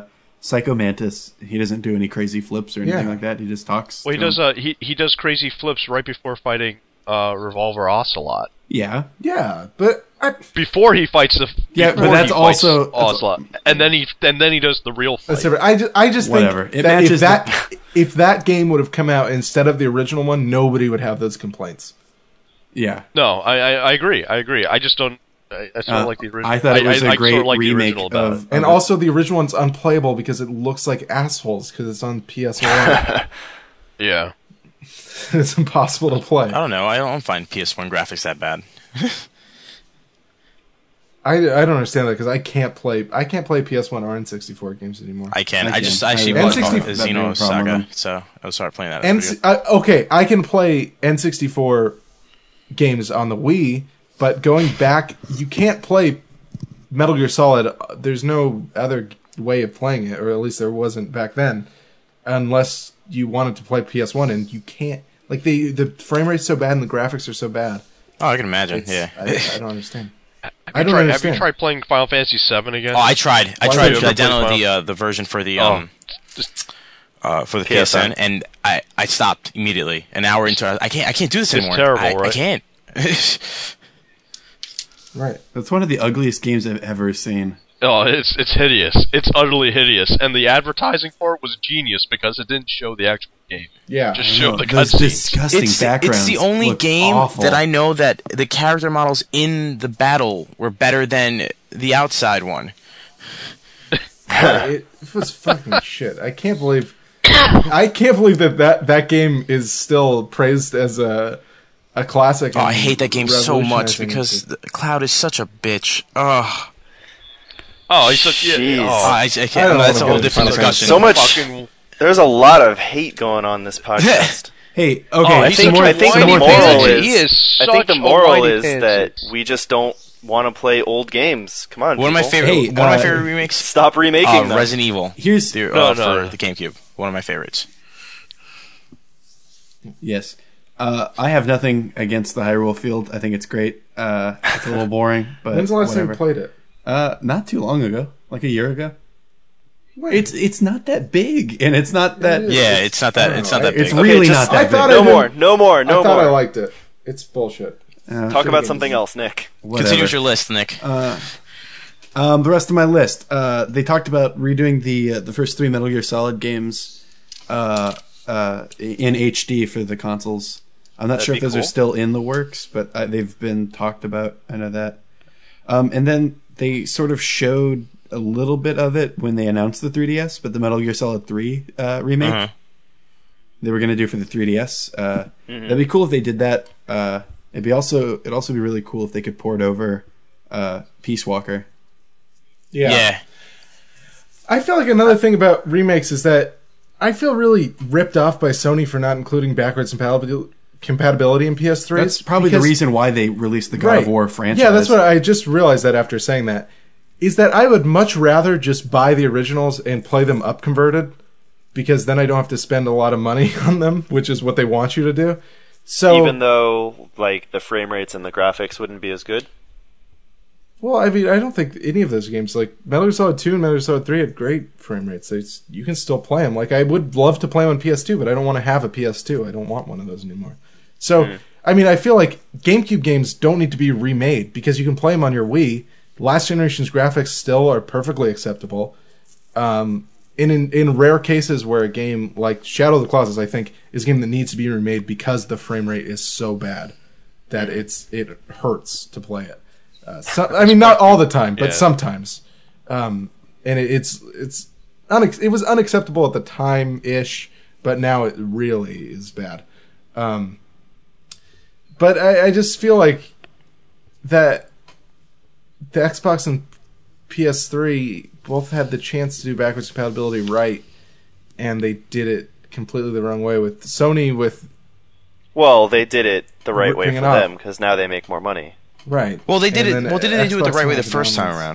Psycho Mantis, he doesn't do any crazy flips or anything Yeah. like that. He just talks. Well, he to does. him. Uh, he he does crazy flips right before fighting uh, Revolver Ocelot. Yeah, Yeah, but I, Before he fights the Yeah, but before that's he fights also- that's- Ocelot, and then he and then he does the real fight. that's different. I just, I just Whatever. think It that if matches the- that if that game would have come out instead of the original one, nobody would have those complaints. yeah. No, I, I I agree. I agree. I just don't. I, I sort Uh, of like the original. I thought it was a a great sort of like the remake original about of, it. And of also, the original one's unplayable because it looks like assholes because it's on P S one. Yeah. It's impossible to play. I don't know. I don't find P S one graphics that bad. I, I don't understand that because I can't play I can't play P S one or N sixty-four games anymore. I can. I I, just can. I actually I- bought N sixty the that'd be a Xeno problem Saga, with them. so I will start playing that. N- That's pretty uh, okay, I can play N sixty-four games on the Wii, but going back, you can't play Metal Gear Solid. There's no other way of playing it, or at least there wasn't back then, unless you wanted to play P S one, and you can't. Like the the frame rate's so bad and the graphics are so bad. good. Oh, I can imagine. It's- Yeah. I, I don't understand. Have I you don't tried, understand. Have you tried playing Final Fantasy seven again? Oh, I tried. I Why tried. did you I ever play downloaded the Final- uh, the version for the Oh, um just uh for the P S N. P S N, and I I stopped immediately. An hour into it, I can't I can't do this It's anymore. terrible, I, I right? can't. Right. That's one of the ugliest games I've ever seen. oh, it's it's hideous. It's utterly hideous, and the advertising for it was genius because it didn't show the actual game. Yeah. It just I showed know, the those cutscenes. disgusting it's, backgrounds. it's the only look game awful. that I know that the character models in the battle were better than the outside one. it was fucking shit. I can't believe I can't believe that, that that game is still praised as a a classic. Oh, I and hate that game so much revolutionizing because it. the Cloud is such a bitch. Ugh. Oh, he's such yeah. Jeez. Oh, Oh, I, I can't. I don't that's a wanna whole get different into discussion. So much- fucking- There's a lot of hate going on this podcast. Hey, okay. Oh, I he's some think more- I think some the more moral tangents. is, He is I think the such a moral whiny is that pansy. we just don't want to play old games. Come on, One of my people. favorite. Hey, one of my uh, favorite remakes. Stop remaking Uh, them. Resident Evil. Here's The, No, uh, no, for no. the GameCube. One of my favorites. yes. Uh, I have nothing against the Hyrule Field. I think it's great. Uh, it's a little boring, but When's the last time whatever. you played it? Uh, not too long ago, like a year ago. It's it's not that big, and it's not that. is. Yeah, it's not I that. don't It's know. not that It's big. really just- not I that thought big. No I did- more. No more. No I thought more. I liked it. It's bullshit. Uh, Talk about something else, Nick. whatever. Continue with your list, Nick. Uh, um, the rest of my list. Uh, they talked about redoing the uh, the first three Metal Gear Solid games uh, uh, in H D for the consoles. I'm not That'd sure be if those cool. are still in the works, but uh, they've been talked about. I know that. Um, and then they sort of showed a little bit of it when they announced the three D S, but the Metal Gear Solid three uh, remake Uh-huh. they were going to do for the three D S. Uh, That'd be cool if they did that. Uh, it'd be also it'd also be really cool if they could port over uh, Peace Walker. Yeah. Yeah. I feel like another thing about remakes is that I feel really ripped off by Sony for not including backwards compatibil- compatibility in P S three. That's probably the reason why they released the God of War franchise. Yeah, that's what I just realized that after saying that. Is that I would much rather just buy the originals and play them up converted, because then I don't have to spend a lot of money on them, which is what they want you to do. So Even though like the frame rates and the graphics wouldn't be as good. well, I mean, I don't think any of those games, like Metal Gear Solid two and Metal Gear Solid three, had great frame rates. They, you can still play them. Like I would love to play them on P S two, but I don't want to have a P S two. I don't want one of those anymore. So I mean, I feel like GameCube games don't need to be remade because you can play them on your Wii. Last generation's graphics still are perfectly acceptable. Um, in, in in rare cases where a game like Shadow of the Colossus, I think, is a game that needs to be remade because the frame rate is so bad that it's it hurts to play it. Uh, so, I mean, not all the time, but Yeah. sometimes. Um, and it, it's it's unex- it was unacceptable at the time ish, but now it really is bad. Um, but I, I just feel like that the Xbox and P S three both had the chance to do backwards compatibility right, and they did it completely the wrong way. With Sony, with Well, they did it the right way Ripping for it off. them because now they make more money. right. Well, they did And it. then Well, didn't they do it the Xbox right way the had first time dominance. around?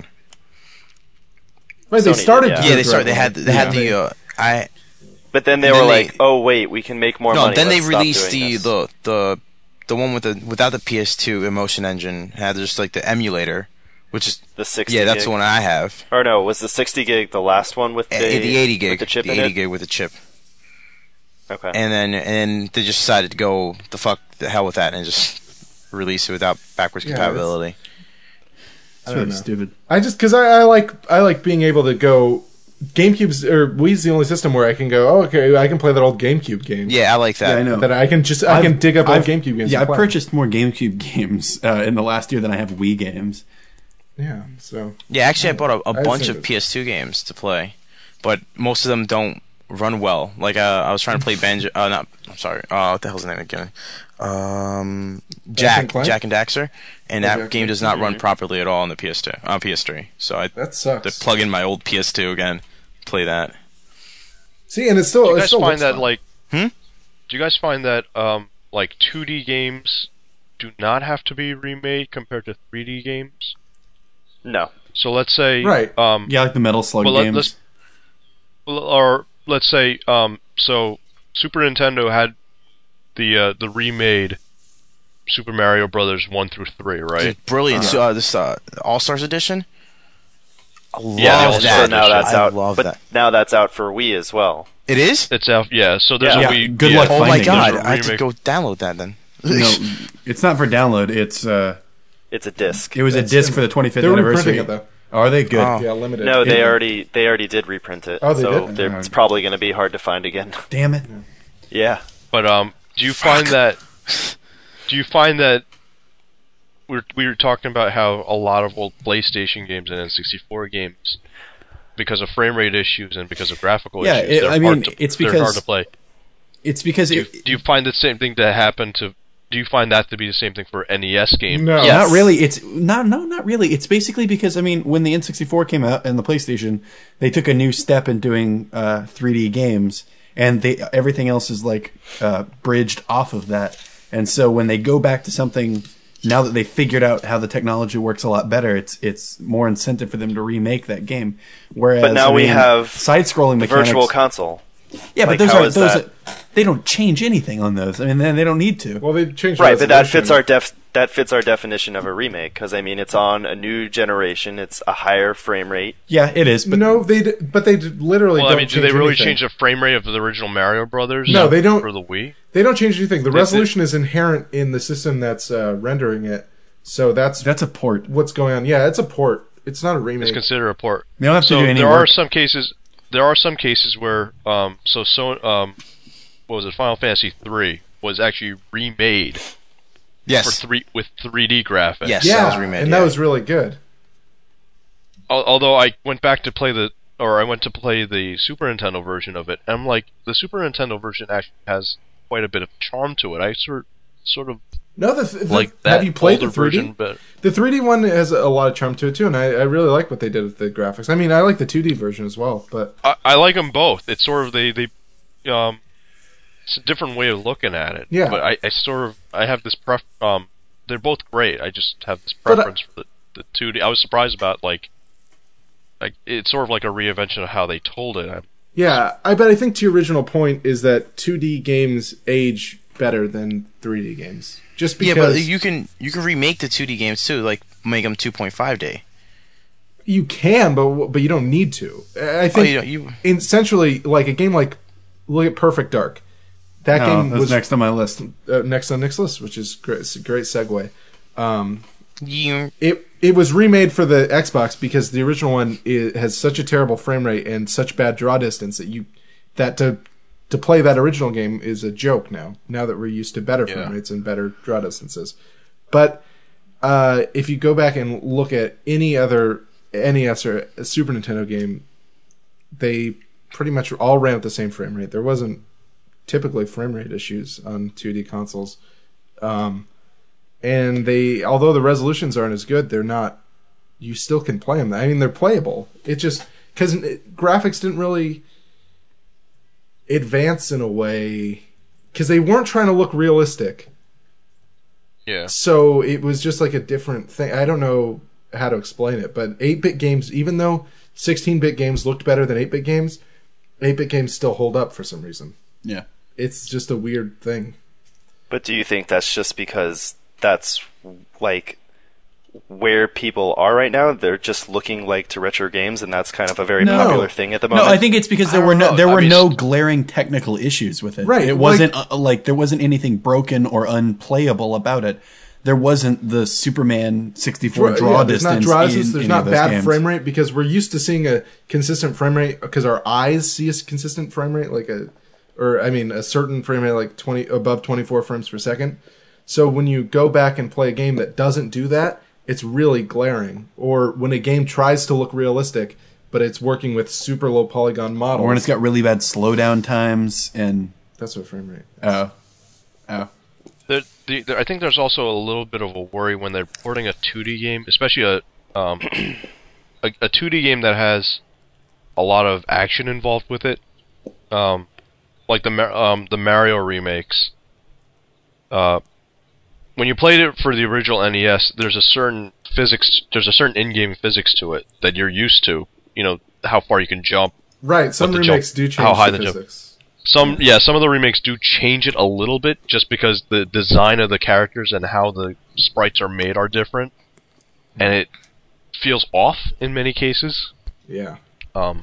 Right, they Sony did, started. yeah. to do Yeah, it they the started. right They had. way. They had Yeah. the. Uh, I But then they Then were they- like, "Oh wait, we can make more no. money." Then they Let's stop released doing the, this." the the the one with the without the P S two Emotion Engine. It had just like the emulator, which is The sixty. yeah, that's gig? the one I have. Or no, was the sixty gig the last one with the, Eh, the eighty gig, with the chip the in eighty it? gig with the chip, Okay. and then and they just decided to go the fuck the hell with that and just release it without backwards Yeah, compatibility. It's I really don't know. stupid. I just because I, I like I like being able to go. GameCube's or Wii's the only system where I can go. Oh, okay, I can play that old GameCube game. Yeah, I like that. Yeah, I know. That I can just I can I've- dig up old I've- GameCube games. Yeah, and I've play. purchased more GameCube games uh, in the last year than I have Wii games. Yeah, so Yeah, actually, I bought a, a I bunch think of it- P S two games to play, but most of them don't run well. Like, uh, I was trying to play Banjo. Uh, not. I'm sorry. Uh, what the hell's the name again? Um, Jack, Clank? Jack and Daxter, and Oh, that Jack game and does not run Daxter. properly at all on the P S two, on P S three. So I that to sucks. plug in my old P S two again, play that. See, and it's still Do you it guys still find looks that fun. like? Hmm? Do you guys find that um like two D games do not have to be remade compared to three D games? No. So let's say Right. um Yeah, like the Metal Slug Well, let- games. let's- well, or let's say um so Super Nintendo had the uh, the remade Super Mario Brothers one through three, right? It's brilliant. So, uh, this uh, All Stars edition. I love Yeah, the so All-Star that. now that's I out. love but that. now that's out for Wii as well. It is. It's out. Yeah. So there's Yeah. a Yeah, Wii. good yeah, luck Oh my finding god! there's a I have to remake. go download that then. no, it's not for download. It's uh, It's a disc. it was a That's- disc for the twenty-fifth They're anniversary. reprinting it though. Are they good? Oh. Yeah, limited. No, they It- already they already did reprint it. Oh, they so did? they're- it's probably going to be hard to find again. Damn it! Yeah. But um, do you find that? Do you find that? We were, we were talking about how a lot of old PlayStation games and N sixty-four games, because of frame rate issues and because of graphical Yeah, issues, it- they're I mean, hard to, it's they're because- hard to play. It's because Do you, it, do you find the same thing to happen to? Do you find that to be the same thing for N E S games? No. Yes. Not really. It's not. No, not really. It's basically because I mean, when the N sixty-four came out and the PlayStation, they took a new step in doing uh, three D games, and they everything else is like uh, bridged off of that. And so when they go back to something, now that they figured out how the technology works a lot better, it's it's more incentive for them to remake that game. Whereas, But now I we mean, have side-scrolling mechanics. Virtual console. yeah, like, but those how are is those. that? Are, they don't change anything on those. I mean, they they don't need to. Well, they changed the Right, but that resolution. fits our def- that fits our definition of a remake because I mean it's on a new generation. It's a higher frame rate. Yeah, it is. But no, they d- but they d- literally Well, don't I mean, do change they really anything. change the frame rate of the original Mario Brothers? No, they don't- For the Wii. They don't change anything. The They- resolution is inherent in the system that's uh, rendering it. So that's that's a port. what's going on. Yeah, it's a port. It's not a It's remake. considered a port. They don't have to So do any there work. are some cases. There are some cases where um so so um what was it? Final Fantasy three was actually remade for Yes. three with three D graphics. Yes. yeah, that was remade, and yeah. that was really good. Al- Although I went back to play the or I went to play the Super Nintendo version of it, and I'm like, the Super Nintendo version actually has quite a bit of charm to it. I sort sort of No, the, the like that have you played older the three D? version, but The three D one has a lot of charm to it too, and I, I really like what they did with the graphics. I mean, I like the two D version as well, but I, I like them both. It's sort of they they um it's a different way of looking at it. Yeah. But I, I sort of I have this pref um they're both great. I just have this But I- preference for the the two D. I was surprised about like like it's sort of like a reinvention of how they told it. I, yeah, I but I think to your original point is that two D games age better than three D games, just Yeah, because but you can you can remake the two D games too, like make them two point five D. you can, but but you don't need to. I Oh, think you, don't- you essentially, like a game like look at Perfect Dark. That No, game that's was next on my list. uh, next on Nick's list, which is great. It's a great segue. Um, you it it was remade for the Xbox because the original one i has such a terrible frame rate and such bad draw distance that you that to to play that original game is a joke now. Now that we're used to better frame Yeah. rates and better draw distances, but uh, if you go back and look at any other N E S or Super Nintendo game, they pretty much all ran at the same frame rate. There wasn't typically frame rate issues on two D consoles. Um, and they, although the resolutions aren't as good, they're not, you still can play them. I mean, they're playable. It just, because graphics didn't really advance in a way, because they weren't trying to look realistic. yeah. So it was just like a different thing. I don't know how to explain it, but eight-bit games, even though sixteen-bit games looked better than eight-bit games, eight-bit games still hold up for some reason. Yeah. It's just a weird thing. But do you think that's just because that's like where people are right now. They're just looking like to retro games, and that's kind of a very No. popular thing at the No, moment. I think it's because there I were don't no know. there I were mean, no s- glaring technical issues with it. Right, It like- wasn't uh, like there wasn't anything broken or unplayable about it. There wasn't the Superman sixty-four draw yeah, there's distance. not draw distance. in There's any not of those bad games. frame rate because we're used to seeing a consistent frame rate because our eyes see a consistent frame rate, like a, or I mean, a certain frame rate, like twenty above twenty-four frames per second. So when you go back and play a game that doesn't do that, it's really glaring. Or when a game tries to look realistic, but it's working with super low polygon models. Or when it's got really bad slowdown times and that's what frame rate. oh oh There, the, there, I think there's also a little bit of a worry when they're porting a two D game, especially a um, a, a two D game that has a lot of action involved with it, um, like the Mar- um, the Mario remakes. Uh, when you played it for the original N E S, there's a certain physics, there's a certain in-game physics to it that you're used to. You know how far you can jump. Right, some the remakes jump- do change how high the the jump- physics. Some yeah, some of the remakes do change it a little bit, just because the design of the characters and how the sprites are made are different, and it feels off in many cases. Yeah. Um,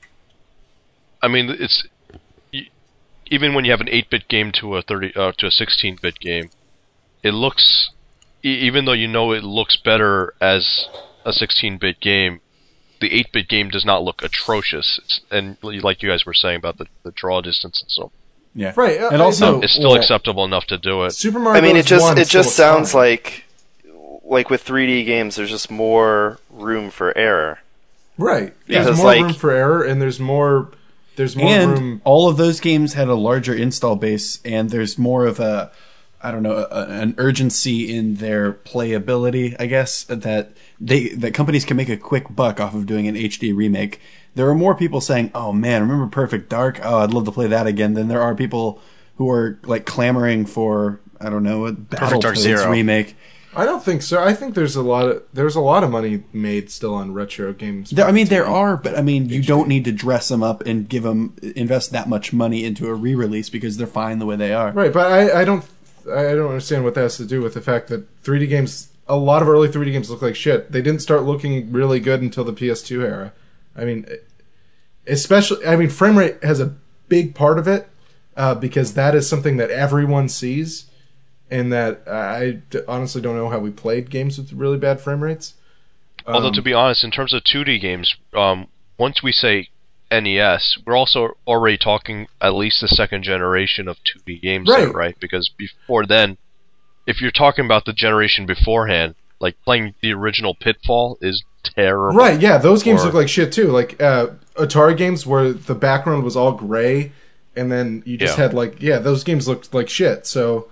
I mean, it's y- even when you have an eight-bit game to a thirty uh, to a sixteen-bit game, it looks e- even though you know it looks better as a sixteen-bit game, the eight-bit game does not look atrocious. It's, and like you guys were saying about the, the draw distance and so, yeah Right, uh, and also it's still well, acceptable enough to do it. Super Mario I mean, it Bros. just one it still just looks sounds fine. like like with three D games, there's just more room for error. Right. Because, There's more like- room for error, and there's more. There's more and room. all of those games had a larger install base, and there's more of a, I don't know, a, an urgency in their playability. I guess that they that companies can make a quick buck off of doing an H D remake. There are more people saying, "Oh man, remember Perfect Dark? Oh, I'd love to play that again." Than there are people who are like clamoring for, I don't know, a Dark Battletoads Zero. remake. I don't think so. I think there's a lot of there's a lot of money made still on retro games. There, I mean, there are, but I mean, you don't need to dress them up and give them invest that much money into a re-release because they're fine the way they are. Right, but I, I don't I don't understand what that has to do with the fact that three D games. A lot of early three D games look like shit. They didn't start looking really good until the P S two era. I mean, especially I mean, frame rate has a big part of it uh, because that is something that everyone sees. And that I d- honestly don't know how we played games with really bad frame rates. Although Um, to be honest, in terms of two D games, um, once we say N E S, we're also already talking at least the second generation of two D games there, Right. right? Because before then, if you're talking about the generation beforehand, like playing the original Pitfall is terrible. Right, yeah, those games Or- look like shit too. Like uh, Atari games where the background was all gray, and then you just Yeah. had like yeah, those games looked like shit. So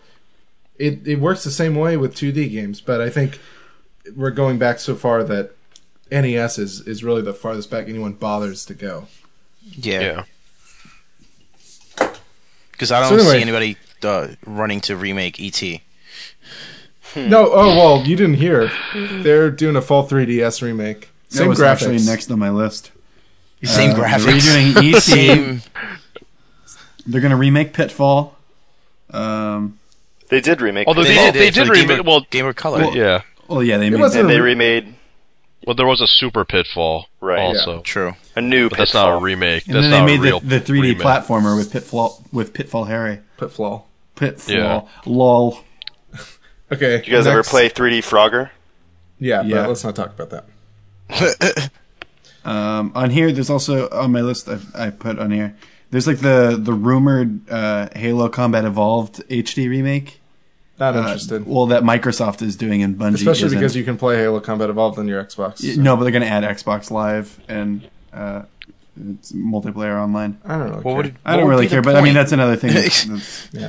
it it works the same way with two D games, but I think we're going back so far that N E S is is really the farthest back anyone bothers to go. Yeah, Yeah. because I don't So anyway- see anybody uh, running to remake E T. No, oh well, you didn't hear. They're doing a full three D S remake. That Same was actually graphics. next on my list. Same Uh, graphics. Redoing E T. Same. They're going to remake Pitfall. Um, They did remake. Although it. they They did, they for did the Game remake. Boy- Well, Game Boy Color. Well, yeah. well, yeah, they It made wasn't and a they re- remade Well, there was a Super Pitfall, Right, yeah. also, True. a new. but that's not a Pitfall. remake. And That's then not they a made real the, the three D remake. platformer with Pitfall with Pitfall Harry. Pitfall. Pitfall. Yeah. Lol. Okay. You guys ever next. play three D Frogger? Yeah, Yeah. but let's not talk about that. Um, on here, there's also on my list I, I put on here. There's like the the rumored uh, Halo Combat Evolved H D remake. Not Uh, interested. well, that Microsoft is doing and Bungie Especially isn't. because you can play Halo Combat Evolved on your Xbox. Y- No, but they're going to add Xbox Live and uh, it's multiplayer online. I don't know. What would it, I what don't would really be the care, but I mean point? that's another thing. That's, that's, Yeah.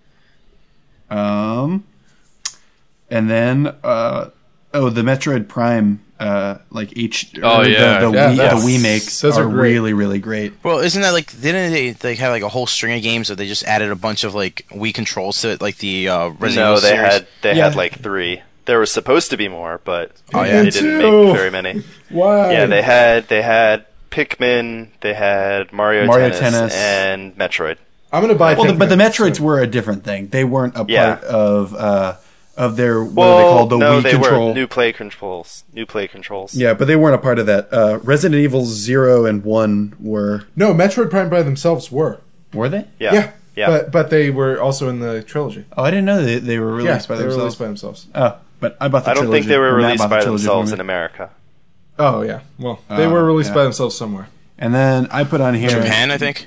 um, and then uh, oh, the Metroid Prime uh, like H. Oh, or the, yeah. the, Yeah, Wii, that's- the Wii makes those are, are great. really really great. Well, isn't that like? Didn't they they have like a whole string of games that they just added a bunch of like Wii controls to it, like the uh, Resident No, Evil they series? had they Yeah. had like three. There was supposed to be more, but Oh, yeah. they didn't Two. make very many. Why? Yeah, they had they had Pikmin, they had Mario, Mario Tennis, Tennis. and Metroid. I'm gonna buy. Well, the, but the Pikmin, Metroids so- were a different thing. They weren't a Yeah. part of uh, of their what well, are they called the no, Wii they control. were new play controls. New play controls. Yeah, but they weren't a part of that. Uh, Resident Evil Zero and One were. No, Metroid Prime by themselves were. Were they? Yeah. Yeah. Yeah. But but they were also in the trilogy. Oh, I didn't know they they were released yeah, by they were themselves. released by themselves. Oh, but I bought the I don't trilogy. think they were Or Matt released bought the by trilogy for themselves me. in America. Oh yeah. Well, they Oh, were released yeah. by themselves somewhere. And then I put on here. Japan, I think.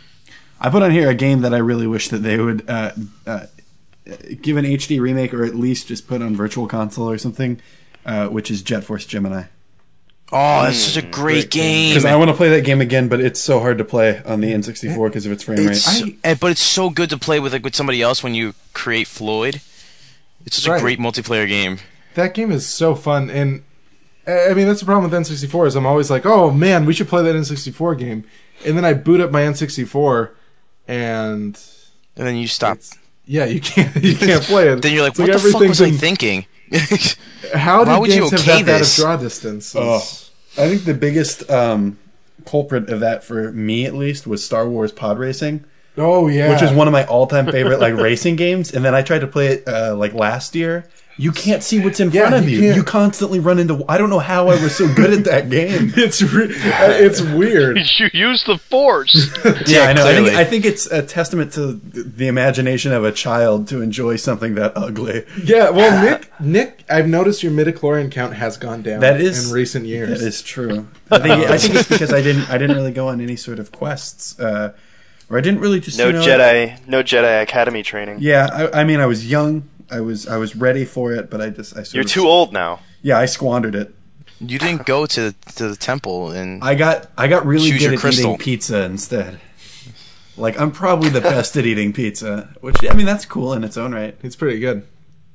I put on here a game that I really wish that they would uh, uh, give an H D remake, or at least just put on Virtual Console or something, uh, which is Jet Force Gemini. Oh, that's such a great, great game. game. Because I want to play that game again, but it's so hard to play on the N sixty-four because of its frame rate. It's, I- eh, but it's so good to play with like with somebody else when you create Floyd. It's such Right. a great multiplayer game. That game is so fun, and I I mean that's the problem with N sixty-four is I'm always like, oh man, we should play that N sixty-four game, and then I boot up my N sixty-four, and And then you stop. yeah, you can't you can't play it. Then you're like, It's what the fuck was I everything's in- thinking? How Why did would you games have okay that bad of this? draw distance? Oh, I think the biggest um, culprit of that, for me at least, was Star Wars Pod Racing, Oh yeah, which is one of my all-time favorite like racing games. And then I tried to play it uh, like last year. You can't see what's in Yeah, front of you you. can't. You constantly run into. I don't know how I was so good at that game. It's re- uh, it's weird. You use the force. Yeah, I know. I think, clearly. I think it's a testament to the imagination of a child to enjoy something that ugly. Yeah, well, Nick, Nick, I've noticed your midichlorian count has gone down. That is- in recent years. That is true. I think, I think it's because I didn't. I didn't really go on any sort of quests, uh, or I didn't really just. No you know, Jedi, no Jedi Academy training. Yeah, I, I mean, I was young. I was I was ready for it, but I just I sort You're of, too old now. Yeah, I squandered it. You didn't go to to the temple and I got I got really Choose good your at crystal. eating pizza instead. Like I'm probably the best at eating pizza, which I mean that's cool in its own right. It's pretty good.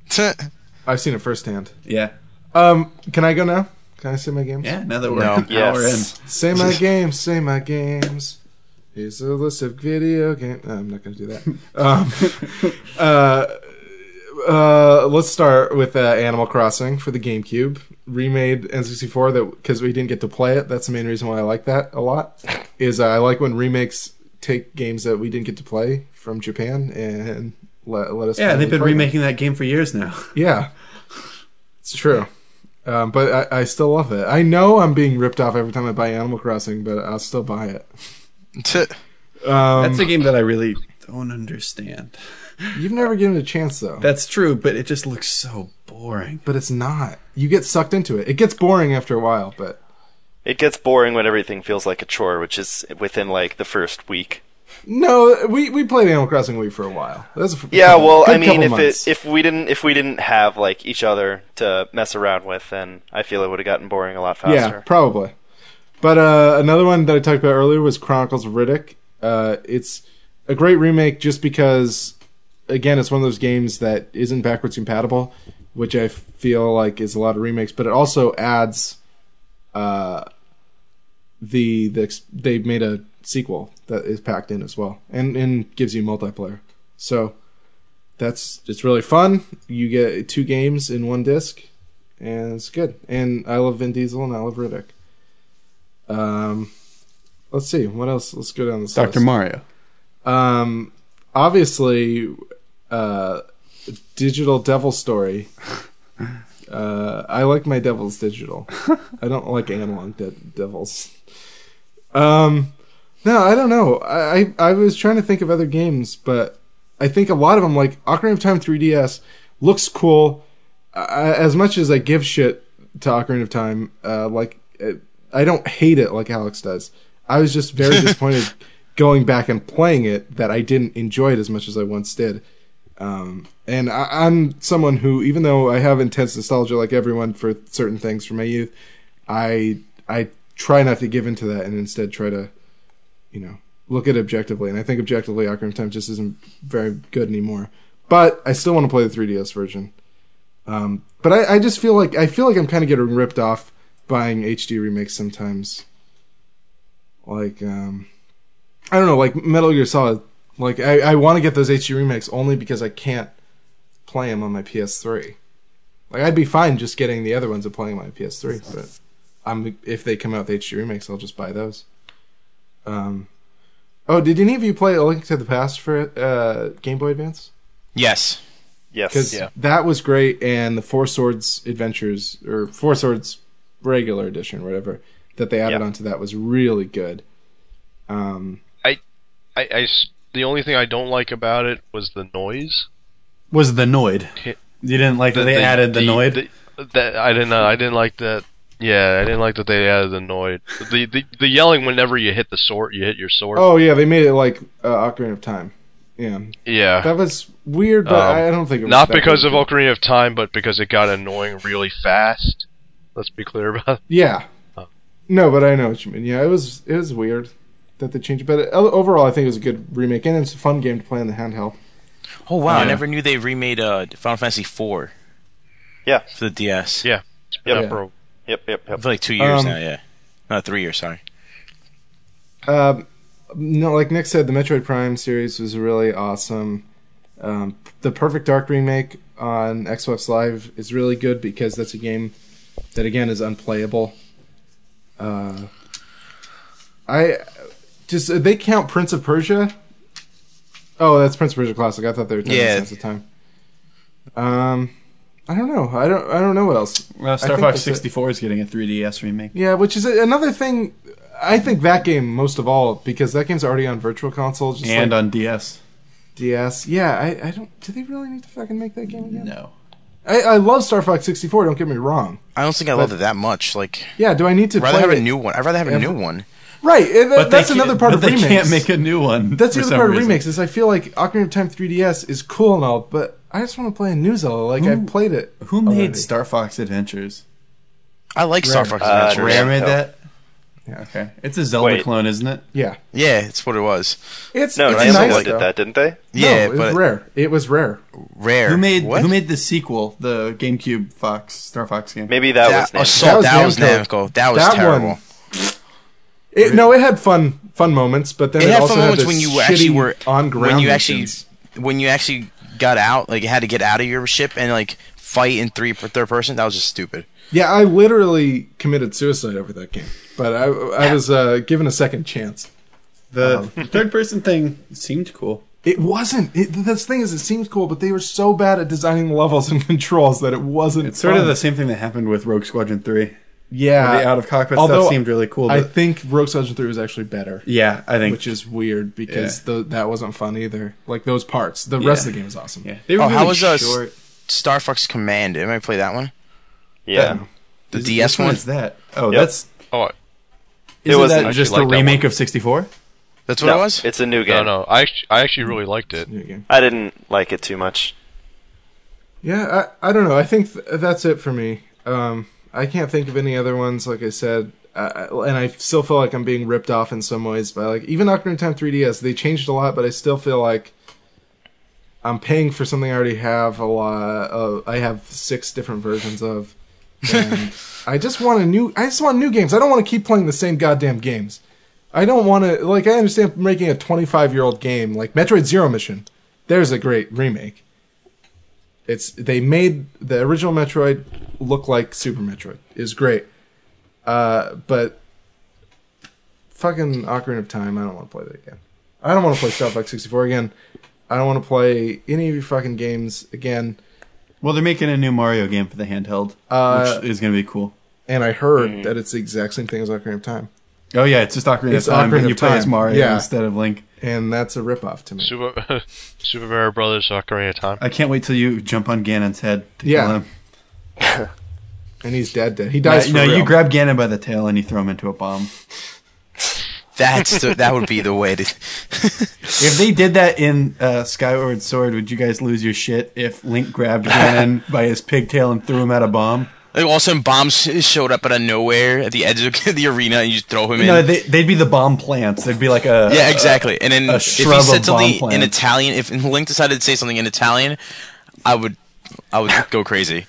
I've seen it firsthand. Yeah, Um, can I go now? Can I say my games? yeah. Now that we're No. an hour in, Yes. Say my games, say my games. Here's a list of video games. No, I'm not going to do that. Um, uh, uh, let's start with uh, Animal Crossing for the GameCube. Remade N sixty-four that because we didn't get to play it. That's the main reason why I like that a lot. Is uh, I like when remakes take games that we didn't get to play from Japan and let, let us. yeah, finally they've been play them. remaking that game for years now. Yeah, it's true. Um, but I, I still love it. I know I'm being ripped off every time I buy Animal Crossing, but I'll still buy it. Um, That's a game that I really don't understand. You've never given it a chance, though. That's true, but it just looks so boring. but it's not. You get sucked into it. It gets boring after a while, but It gets boring when everything feels like a chore, which is within like the first week. no, we, we played Animal Crossing Wii for a while. That was a f- Yeah, well, good I mean, couple if months. it if we didn't if we didn't have like each other to mess around with, then I feel it would have gotten boring a lot faster. Yeah, probably. But uh, another one that I talked about earlier was Chronicles of Riddick. Uh, it's a great remake just because, again, it's one of those games that isn't backwards compatible, which I feel like is a lot of remakes. But it also adds uh, the the ex- they made a sequel that is packed in as well, and and gives you multiplayer. So that's it's really fun. You get two games in one disc, and it's good. And I love Vin Diesel and I love Riddick. Um, let's see what else. Let's go down this Doctor list. Mario. Um, obviously, uh, Digital Devil Story. Uh, I like my devils digital. I don't like analog de- devils. Um, no, I don't know. I, I I was trying to think of other games, but I think a lot of them, like Ocarina of Time three D S, looks cool. I, as much as I give shit to Ocarina of Time, uh, like it, I don't hate it like Alex does. I was just very disappointed going back and playing it that I didn't enjoy it as much as I once did. Um, and I, I'm someone who, even though I have intense nostalgia like everyone for certain things from my youth, I I try not to give into that and instead try to, you know, look at it objectively. And I think objectively, Ocarina of Time just isn't very good anymore. But I still want to play the three D S version. Um, but I, I just feel like I feel like I'm kind of getting ripped off buying H D remakes sometimes. Like, um, I don't know, like Metal Gear Solid. Like, I, I want to get those H D remakes only because I can't play them on my P S three. Like, I'd be fine just getting the other ones and playing on my P S three, but I'm if they come out with H D remakes, I'll just buy those. Um, oh, did any of you play A Link to the Past for uh, Game Boy Advance? yes. Yes. because Yeah. that was great, and the Four Swords Adventures or Four Swords Regular Edition, whatever that they added Yeah. onto that was really good. Um, I, I s- the only thing I don't like about it was the noise. Was the Noid? Hit- You didn't like that they added the, Noid? the- that I didn't. Uh, I didn't like that. Yeah, I didn't like that they added the Noid. The, the the yelling whenever you hit the sword, you hit your sword. oh yeah, they made it like uh, Ocarina of Time. Yeah, yeah. that was weird, but Um, I I don't think it was Not that because of good. Ocarina of Time, but because it got annoying really fast. Let's be clear about it. Yeah. Oh. No, but I know what you mean. Yeah, it was it was weird that they changed it, but o- overall, I think it was a good remake, and it's a fun game to play on the handheld. Oh wow, I Yeah. never knew they remade uh, Final Fantasy four Yeah. for the D S. Yeah. Yep. Yeah, bro. Yep. Yep. Yep. For like two years Um, now, yeah. Not three years, sorry. Um, no, like Nick said, the Metroid Prime series was really awesome. Um, the Perfect Dark remake on Xbox Live is really good because that's a game that again is unplayable. Uh, I just they count Prince of Persia. Oh, that's Prince of Persia Classic. I thought they were ten Yeah. cents a time. Um, I don't know. I don't. I don't know what else. Well, I Star think Fox that's it. sixty-four is getting a three D S remake. Yeah, which is another thing. I think that game most of all because that game's already on Virtual Console just And like on D S. D S. Yeah, I, I don't. Do they really need to fucking make that game again? No. I, I love Star Fox sixty-four. Don't get me wrong. I don't think I But- love it that much. Like, Yeah, do I need to I'd rather play have it? a new one. I'd rather have a Ever- new one. Right, and that- But they that's can't- another part but of they remakes. can't make a new one. That's the for other some part of reason. remakes. Is I feel like Ocarina of Time three D S is cool and all, but I just want to play a new Zelda. Like Who- I've played it. Who made already. Star Fox Adventures? I like Star Rare. Fox Uh, Adventures. Rare. Rare made no. that? Yeah. Okay. It's a Zelda Wait. clone, isn't it? Yeah, Yeah, that's what it was. it's No, it's Nintendo nice. did though. that, didn't they? Yeah, no, it was but rare. It was rare. Rare. Who made what? Who made the sequel, the GameCube Fox Star Fox game? Maybe that, that, was Namco. Assault, That that was was Namco. Namco. That was That terrible. one- It, no, it had fun fun moments, but then It it, had also fun had moments this when you actually shitty were on ground. when you actually when you actually got out, like had to get out of your ship and like fight in three third person. That was just stupid. Yeah, I literally committed suicide over that game, but I, I was uh, given a second chance. The third person thing seemed cool. It wasn't. It, the thing is, it seems cool, but they were so bad at designing the levels and controls that it wasn't. It's sort of fun. the same thing that happened with Rogue Squadron three. yeah. Where the out of cockpit although stuff seemed really cool. I But think Rogue Squadron three was actually better, yeah, I think. which is weird because Yeah. the, that wasn't fun either. Like those parts, the rest of the game is awesome. yeah, they were Oh, really how was uh, short. Star Fox Command? Did anybody play that one? Yeah. The Is- D S which one one? is that? Oh, Yep. that's. Oh Isn't wasn't that actually just like a that remake one. of sixty-four? That's what No, it was. it's a new no, game. no. I actually, I actually really liked it. New game. I didn't like it too much. Yeah, I, I don't know. I think th- that's it for me. Um, I can't think of any other ones. Like I said, uh, and I still feel like I'm being ripped off in some ways by like even Ocarina of Time three D S. They changed a lot, but I still feel like I'm paying for something I already have a lot. Of, I have six different versions of, and I just want a new. I just want new games. I don't want to keep playing the same goddamn games. I don't want to like. I understand making a twenty-five year old game like Metroid Zero Mission. There's a great remake. It's they made the original Metroid look like Super Metroid. It was great, uh, but fucking Ocarina of Time. I don't want to play that again. I don't want to play Star Fox sixty-four again. I don't want to play any of your fucking games again. Well, they're making a new Mario game for the handheld, Uh, which is going to be cool. And I heard that it's the exact same thing as Ocarina of Time, Oh yeah, it's just Ocarina It's of Time, Ocarina and you of play as Time. Mario Yeah. instead of Link. and that's a ripoff to me. Super, Super Mario Brothers Ocarina of Time. I can't wait till you jump on Ganon's head to Yeah. kill him. And he's dead. Dead. He dies. no, for you real. grab Ganon by the tail and you throw him into a bomb. That's the, that would be the way to. If they did that in uh, Skyward Sword, would you guys lose your shit if Link grabbed Ganon by his pigtail and threw him at a bomb? Like all of a sudden, bombs showed up out of nowhere at the edge of the arena, and you just throw him in. No, they, they'd be the bomb plants. They'd be like a yeah, exactly. And then a if he shrub said of something bomb in plants. Italian, if Link decided to say something in Italian, I would, I would go crazy.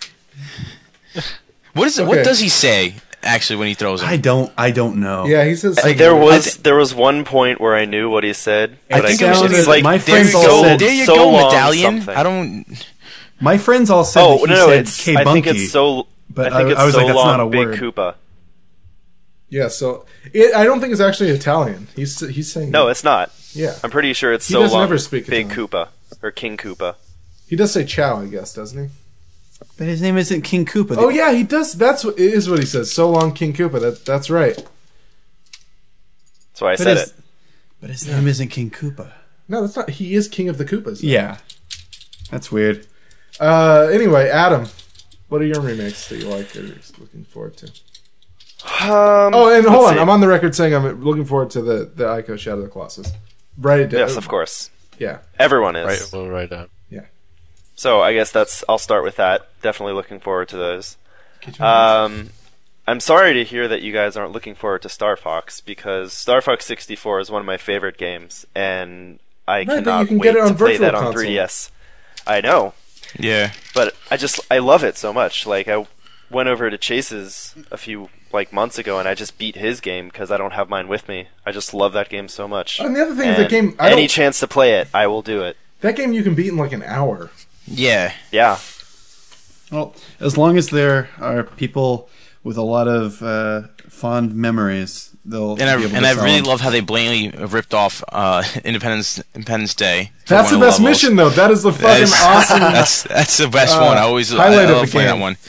What is it? What Okay. does he say actually when he throws him? I don't. I don't know. Yeah, he says. Like, There I was thi- there was one point where I knew what he said, I but I, think can't- it was- it's like my there friends you all go, said- there you so go, long medallion. something. I don't. My friends all said Oh that he no, no, said it's. K I think Bunky. it's so. but I think I- it's I was so like, that's long, not a Big word. Koopa. Yeah, so it, I don't think it's actually Italian. He's he's saying No, it's not. yeah. I'm pretty sure it's He so doesn't long. ever speak Big Italian. Koopa or King Koopa. He does say Chow, I guess, doesn't he? But his name isn't King Koopa. Oh yeah, he does. That's what is what he says. So long, King Koopa. That that's right. That's why I But said his, it. but his name isn't King Koopa. No, that's not. He is King of the Koopas. Yeah. That's weird. Uh, anyway, Adam, what are your remakes that you like or you're looking forward to? Um, Oh, and hold let's on, see. I'm on the record saying I'm looking forward to the the Ico Shadow of the Colossus. Right? it down. Yes, of course. Yeah. Everyone is. Right, we'll write down. So I guess that's. I'll start with that. Definitely looking forward to those. Get your hands- Um, I'm sorry to hear that you guys aren't looking forward to Star Fox because Star Fox sixty-four is one of my favorite games, and I but cannot you can wait get it on to play Virtual that on Console. three D S. I know, Yeah. but I just I love it so much. Like I went over to Chase's a few like months ago, and I just beat his game because I don't have mine with me. I just love that game so much. And the other thing is And that game. I any don't, chance to play it, I will do it. that game you can beat in like an hour. Yeah. Yeah. Well, as long as there are people with a lot of uh, fond memories, they'll And I be able and to I sell really them. love how they blatantly ripped off uh, Independence Independence Day. for That's the one of best levels. mission, though. That is the That fucking is- awesome. That's that's the best Uh, one. I always I, highlight I of love the playing that game. one.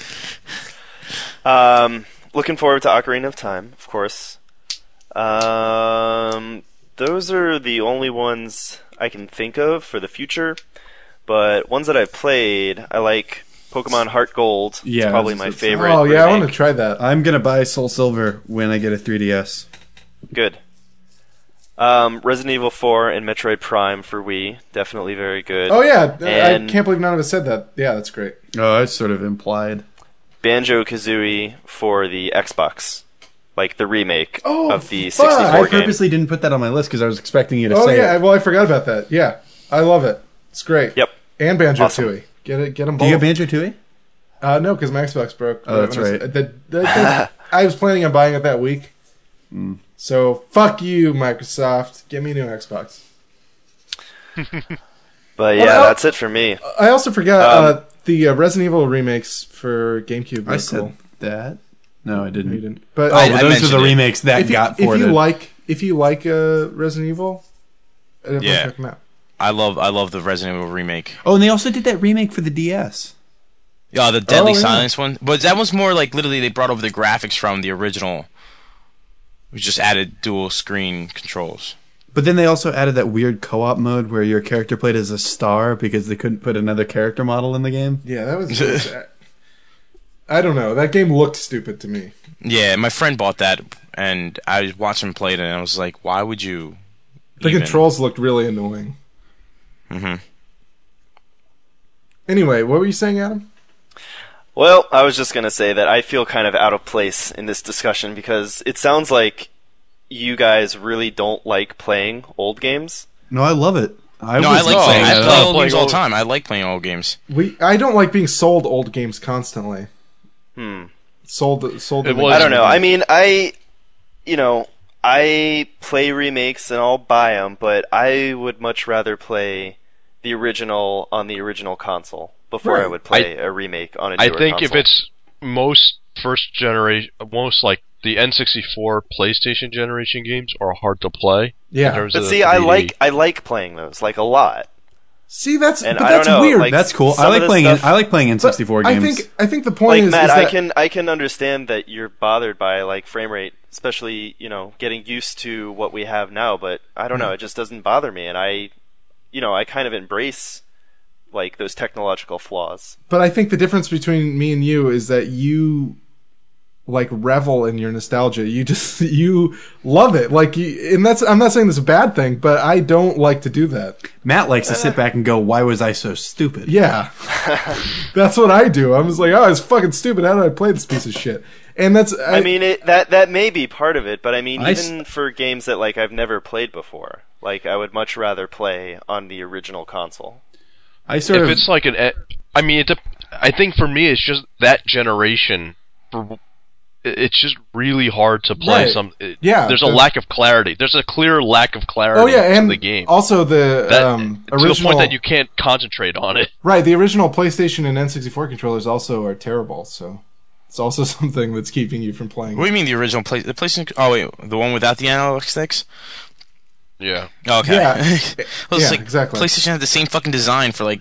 Um, looking forward to Ocarina of Time, of course. Um, those are the only ones I can think of for the future. But ones that I've played, I like Pokemon Heart Gold. Yeah, it's probably it's- my it's- favorite. Oh yeah, I want to remake. try that. I'm gonna buy Soul Silver when I get a three D S. Good. Um, Resident Evil four and Metroid Prime for Wii, definitely very good. Oh yeah, I And- can't believe none of us said that. Yeah, that's great. Oh, that's sort of implied. Banjo Kazooie for the Xbox, like the remake Oh, of the fuck. sixty-four I game. purposely didn't put that on my list because I was expecting you to Oh say yeah, it. well I forgot about that. Yeah, I love it. It's great. Yep. And Banjo Awesome. Tooie. Get it. Get them Do both. you have Banjo Tooie? Uh, no, because my Xbox broke. Oh, that's When I was- right. the- the- the- I was planning on buying it that week. Hmm. So fuck you, Microsoft. Get me a new Xbox. But yeah, Well, that's it for me. I also forgot Um, uh, the uh, Resident Evil remakes for GameCube. I were said cool. that. No, I No, didn't. you didn't. But Oh, I- well, I those are mentioned the it. remakes that if you, got if ported. you like if you like uh, Resident Evil, uh, Yeah. check them out. I love I love the Resident Evil remake. Oh, and they also did that remake for the D S. Yeah, the Deadly Oh, yeah. Silence one. But that was more like literally they brought over the graphics from the original. We just added dual screen controls. But then they also added that weird co-op mode where your character played as a star because they couldn't put another character model in the game. Yeah, that was. I don't know. That game looked stupid to me. Yeah, my friend bought that, and I was watching him play it, and I was like, "Why would you?" The even- controls looked really annoying. Mhm. Anyway, what were you saying, Adam? Well, I was just going to say that I feel kind of out of place in this discussion because it sounds like you guys really don't like playing old games. No, I love it. I No, I was like Oh, playing. I yeah. play Oh, old playing games all old- the time. I like playing old games. We I don't like being sold old games constantly. Hmm. Sold sold. It to the was- I don't know. I game. mean, I, you know, I play remakes and I'll buy them, but I would much rather play the original on the original console before I Right. would play a remake on a I newer think if console. it's most first generation, most like the N sixty-four PlayStation generation games are hard to play. in Yeah. terms But of see, the I three D. like I like playing those like a lot. See, that's And but I don't that's know, weird. like, That's cool. some I of like the playing. stuff- I like playing N But sixty-four I games. think I think the point Like is, Matt, is I that can I can understand that you're bothered by like frame rate, especially you know getting used to what we have now. But I don't know, it just doesn't bother me, and I, you know, I kind of embrace like those technological flaws. But I think the difference between me and you is that you like revel in your nostalgia. You just you love it. Like you, and that's I'm not saying this is a bad thing, but I don't like to do that. Matt likes to sit back and go, "Why was I so stupid?" Yeah. That's what I do. I'm just like, "Oh, it's fucking stupid. How did I play this piece of shit?" And that's I, I mean, it, that that may be part of it, but I mean, I s- even for games that like I've never played before, like I would much rather play on the original console. I sort if of. it's like an, e- I mean, it dep- I think for me it's just that generation. For it- it's just really hard to play Right. some. It, Yeah, there's a the- lack of clarity. There's a clear lack of clarity Oh yeah, to and the game. also the That, um, to the original point that you can't concentrate on it. right. The original PlayStation and N sixty-four controllers also are terrible. So it's also something that's keeping you from playing. What do you mean the original play? The PlayStation? Oh wait, the one without the analog sticks? Yeah. Oh, okay. Yeah. I was Yeah, like, exactly. PlayStation had the same fucking design for like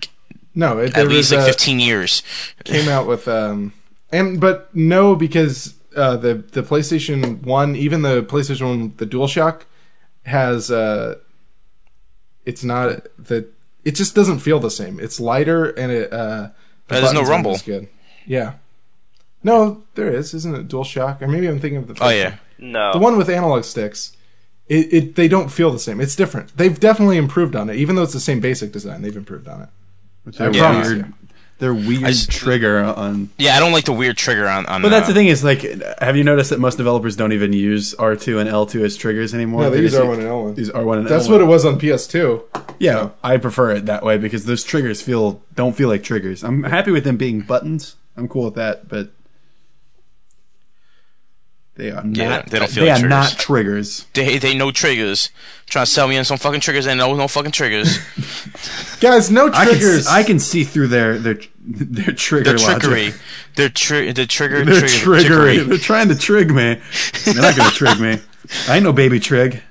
No, it, At there least was, like uh, fifteen years. came out with um and but no, because uh the the PlayStation one, even the PlayStation one, the DualShock has uh it's not the it just doesn't feel the same. It's lighter and it uh the There's no buttons aren't rumble. as good. Yeah. No, there is, isn't it DualShock? Or maybe I'm thinking of the Oh yeah. No. the one with analog sticks. It, it they don't feel the same. It's different. They've definitely improved on it, even though it's the same basic design. They've improved on it. Their Yeah. weird, their weird I just- trigger on. Yeah, I don't like the weird trigger on. on But that's uh, the thing is, like, have you noticed that most developers don't even use R two and L two as triggers anymore? No, they use just R one and L one. Use R one and That's L one. what it was on P S two. Yeah, I prefer it that way because those triggers feel don't feel like triggers. I'm happy with them being buttons. I'm cool with that, but they are not. Yeah, they don't feel they like are not triggers. triggers. They they no triggers. Trying to sell me on some fucking triggers and no no fucking triggers. Guys, no I can, triggers. I can see through their their their trigger The trickery. logic. Their tri- the trigger. They're trigger, triggery. trickery. They're trying to trig me. They're not going to trig me. I ain't no baby trig.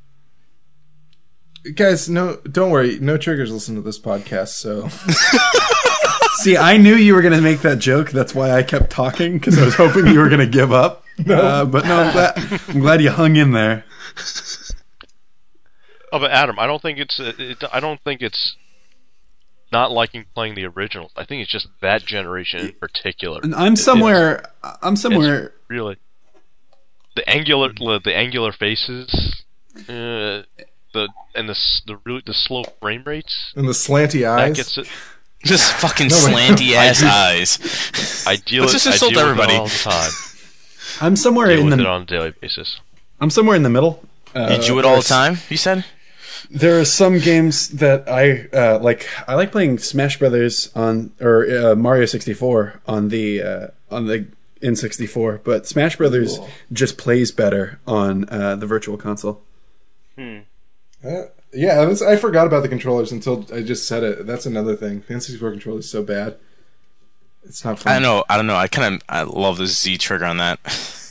Guys, no, don't worry. No triggers listen to this podcast, so See, I knew you were going to make that joke. That's why I kept talking because I was hoping you were going to give up. No. Uh, but no, I'm glad, I'm glad you hung in there. Oh, but Adam, I don't think it's. uh, It, I don't think it's not liking playing the originals. I think it's just that generation in particular. And I'm somewhere. I'm somewhere. It's really the angular, the angular faces, uh, the and the s- the really the slow frame rates. and the slanty That eyes. gets it. Just fucking No, wait. slanty ass eyes. I deal, Let's it, just I insult deal with everybody. it all the time. I'm somewhere Deal in with it the. on a daily basis. I'm somewhere in the middle. Uh, You do it all the time. You said. There are some games that I uh, like. I like playing Smash Brothers on or uh, Mario sixty-four on the uh, on the N sixty-four, but Smash Brothers Cool. just plays better on uh, the Virtual Console. Uh, yeah, that's, I forgot about the controllers until I just said it. That's another thing. The N sixty-four controller is so bad. It's not fun. I don't know. I don't know. I kind of I love the Z trigger on that.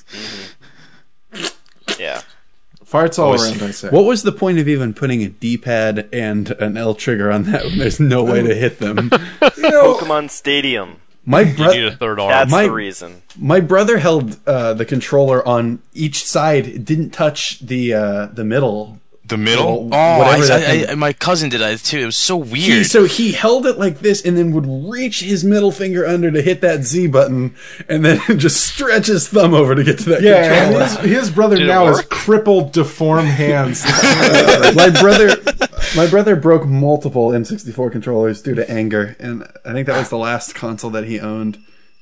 Yeah. Farts all Always- around, I say. What was the point of even putting a D-pad and an L trigger on that when there's no way to hit them? You know, Pokemon Stadium. My You need brother, a third arm. That's my- the reason. my brother held uh, the controller on each side. It didn't touch the uh, the middle. The middle. Well, Oh, whatever I, that I, thing- I, my cousin did that too. It was so weird. He, so he held it like this and then would reach his middle finger under to hit that Z button and then just stretch his thumb over to get to that yeah, and controller. his, his brother Did it now has work? crippled, deformed hands. my brother my brother broke multiple N sixty-four controllers due to anger, and I think that was the last console that he owned.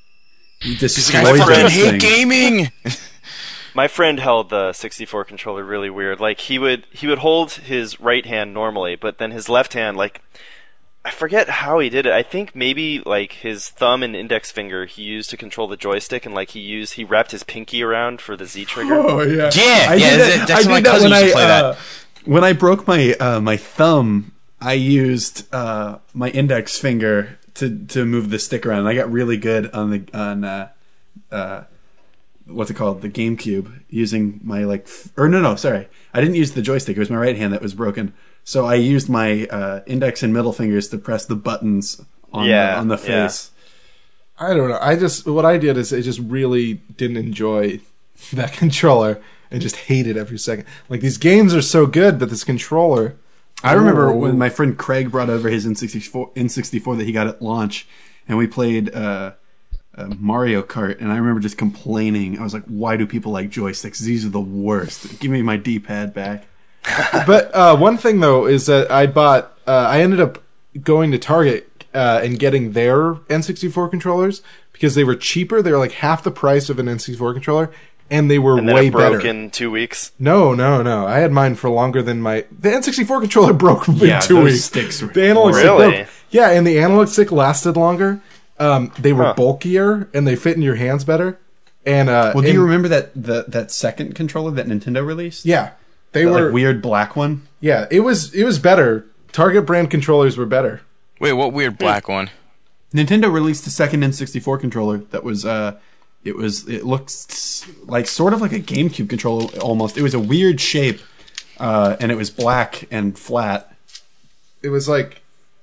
He This destroyed guy fucking those hate things. gaming. My friend held the sixty-four controller really weird. Like he would he would hold his right hand normally, but then his left hand, like I forget how he did it. I think maybe like his thumb and index finger he used to control the joystick, and like he used he wrapped his pinky around for the Z trigger. Oh yeah, Yeah, I yeah, did that, that's I my did that cousin when used I to play that. uh, when I broke my uh, my thumb. I used uh, my index finger to to move the stick around. I got really good on the on uh, uh, what's it called, the GameCube, using my like f- or no no sorry, I didn't use the joystick. It was my right hand that was broken. So I used my uh, index and middle fingers to press the buttons on Yeah, the, on the yeah. face. I don't know. I just what I did is I just really didn't enjoy that controller and just hated every second. Like these games are so good, but this controller. I remember Oh. when my friend Craig brought over his N sixty-four N sixty-four that he got at launch, and we played uh, uh, Mario Kart, and I remember just complaining. I was like, "Why do people like joysticks? These are the worst. Give me my D-pad back." But uh, one thing though is that I bought. Uh, I ended up going to Target uh, and getting their N sixty-four controllers because they were cheaper. They were like half the price of an N sixty-four controller, and they were And then way it broke better. in two weeks. No, no, no. I had mine for longer than my the N sixty-four controller broke in Yeah, two those weeks. sticks were the analog stick Really? broke. Yeah, and the analog stick lasted longer. Um, they were Huh. bulkier and they fit in your hands better. And uh, Well, do and- you remember that the, that second controller that Nintendo released? Yeah, they That, were. like, weird black one. Yeah, it was it was better. Target brand controllers were better. Wait, what weird black one? Nintendo released a second N sixty-four controller that was uh it was it looks like sort of like a GameCube controller almost. It was a weird shape, uh, and it was black and flat. It was like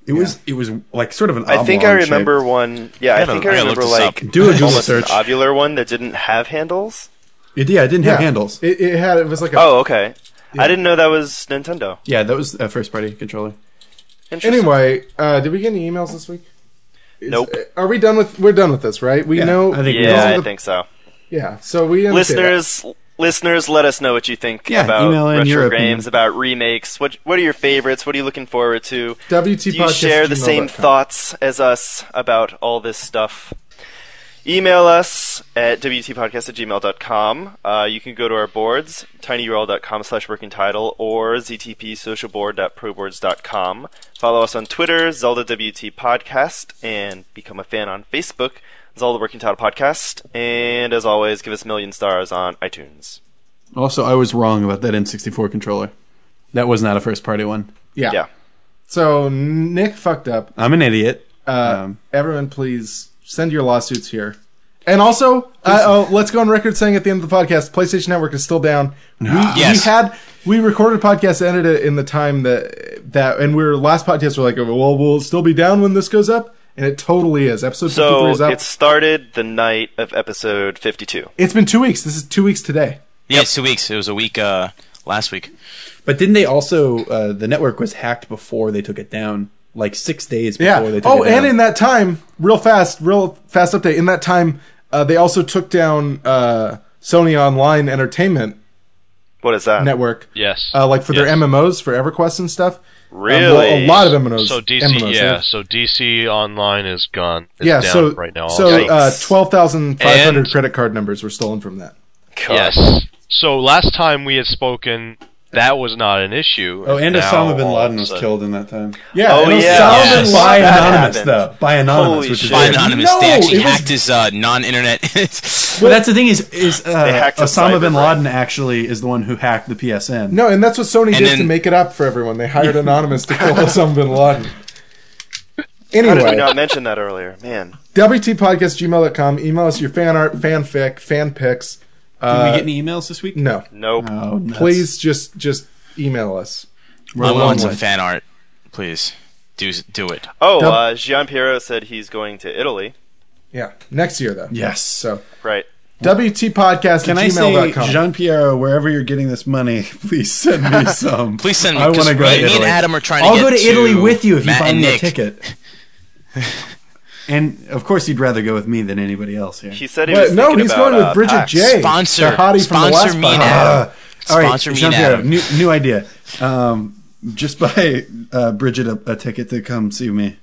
It was it was like sort of an. I think I oblong remember shape. one. Yeah, I gotta- think I I gotta remember look this like up. Do a Google almost search. an ovular one that didn't have handles. It, yeah, it didn't have Yeah. handles. It, it had. It was like a. Oh, okay. Yeah. I didn't know that was Nintendo. Yeah, that was a first party controller. Interesting. Anyway, uh, did we get any emails this week? Is- Nope. Are we done with? We're done with this, right? We Yeah, know. I think we yeah, those are. are I the- think so. Yeah. So we understand. Listeners, listeners, let us know what you think Yeah, about email in retro your games, opinion. about remakes. What What are your favorites? What are you looking forward to? W T Do you share the same thoughts as us about all this stuff? Email us at w t podcast at gmail dot com. Uh, you can go to our boards, tinyurl dot com slash working title or z t p social board dot proboards dot com. Follow us on Twitter, Zelda W T Podcast, and become a fan on Facebook, Zelda Working Title Podcast. And as always, give us a million stars on iTunes. Also, I was wrong about that N sixty-four controller. That was not a first party one. Yeah. Yeah. So Nick fucked up. I'm an idiot. Uh, Um, everyone, please send your lawsuits here. And also, uh, oh, let's go on record saying at the end of the podcast, PlayStation Network is still down. We, Yes. we had we recorded a podcast, ended it in the time that that, and we were last podcast. We're like, well, we'll still be down when this goes up, and it totally is. Episode fifty-three So is up. it It's, started the night of episode fifty-two. been two weeks. This is two weeks today. Yeah, it's two weeks. It was a week uh, last week. but didn't they also, uh, the network was hacked before they took it down? Like six days before Yeah. they took Oh, it down. and in that time, real fast, real fast update. In that time, uh, they also took down uh, Sony Online Entertainment What is that? Network. Yes. Uh, like for their Yes. M M Os for EverQuest and stuff. Um, Really? well, a lot of M M Os. So D C, M M Os, yeah. So D C Online is gone. It's yeah. down So right now. so also. uh, twelve thousand five hundred And- credit card numbers were stolen from that. God. yes. So last time we had spoken, that was not an issue. Oh, and Now, Osama bin all Laden of a was sudden- killed in that time. Yeah. Oh, and yeah. Osama Yes. bin By Laden- anonymous, happened. though. By anonymous, Holy which is shit. By weird. anonymous, No, they actually it was- hacked his uh, non-internet. Well, that's the thing is, is uh, hacked his Osama bin cyber Laden actually is the one who hacked the P S N. No, and that's what Sony did to then- make it up for everyone. They hired Anonymous to kill Osama bin Laden. How did we Anyway, not mention that earlier? Man. W T podcast gmail dot com. Email us your fan art, fanfic, fan pics. Did Uh, we get any emails this week? no, Nope. Oh, nuts. please just just email us. I want lonely. some fan art, please. Do do it. Oh, Dub- uh, Gian Piero said he's going to Italy. Yeah, next year though. Yes. So Right. W T podcast Can at I gmail dot say, com. Jean Pierre, wherever you're getting this money, please send me some. Please send me. I want 'cause to go me to and Italy. Adam are trying to I'll get go to Italy with you if you Matt find and me a Nick. ticket. And of course, you'd rather go with me than anybody else here. He said he What? was No, thinking he's about, going with uh, Bridget PAX. J. Sponsor. the hottie from the Sponsor last me podcast. now. Uh, all right, Sponsor me Jean now. Pierre, new, new idea. Um, just buy uh, Bridget a, a ticket to come see me.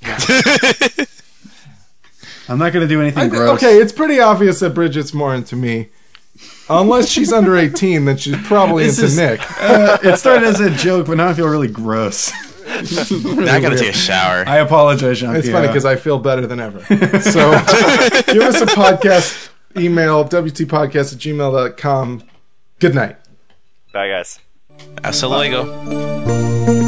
I'm not going to do anything I thi- gross. okay, it's pretty obvious that Bridget's more into me. Unless she's under eighteen, then she's probably This into is- Nick. Uh, it started as a joke, but now I feel really gross. Now I gotta take a shower. I apologize, Jean Pierre. It's funny because I feel better than ever. So give us a podcast email, w t podcast at gmail dot com. Good night. Bye, guys. Hasta luego.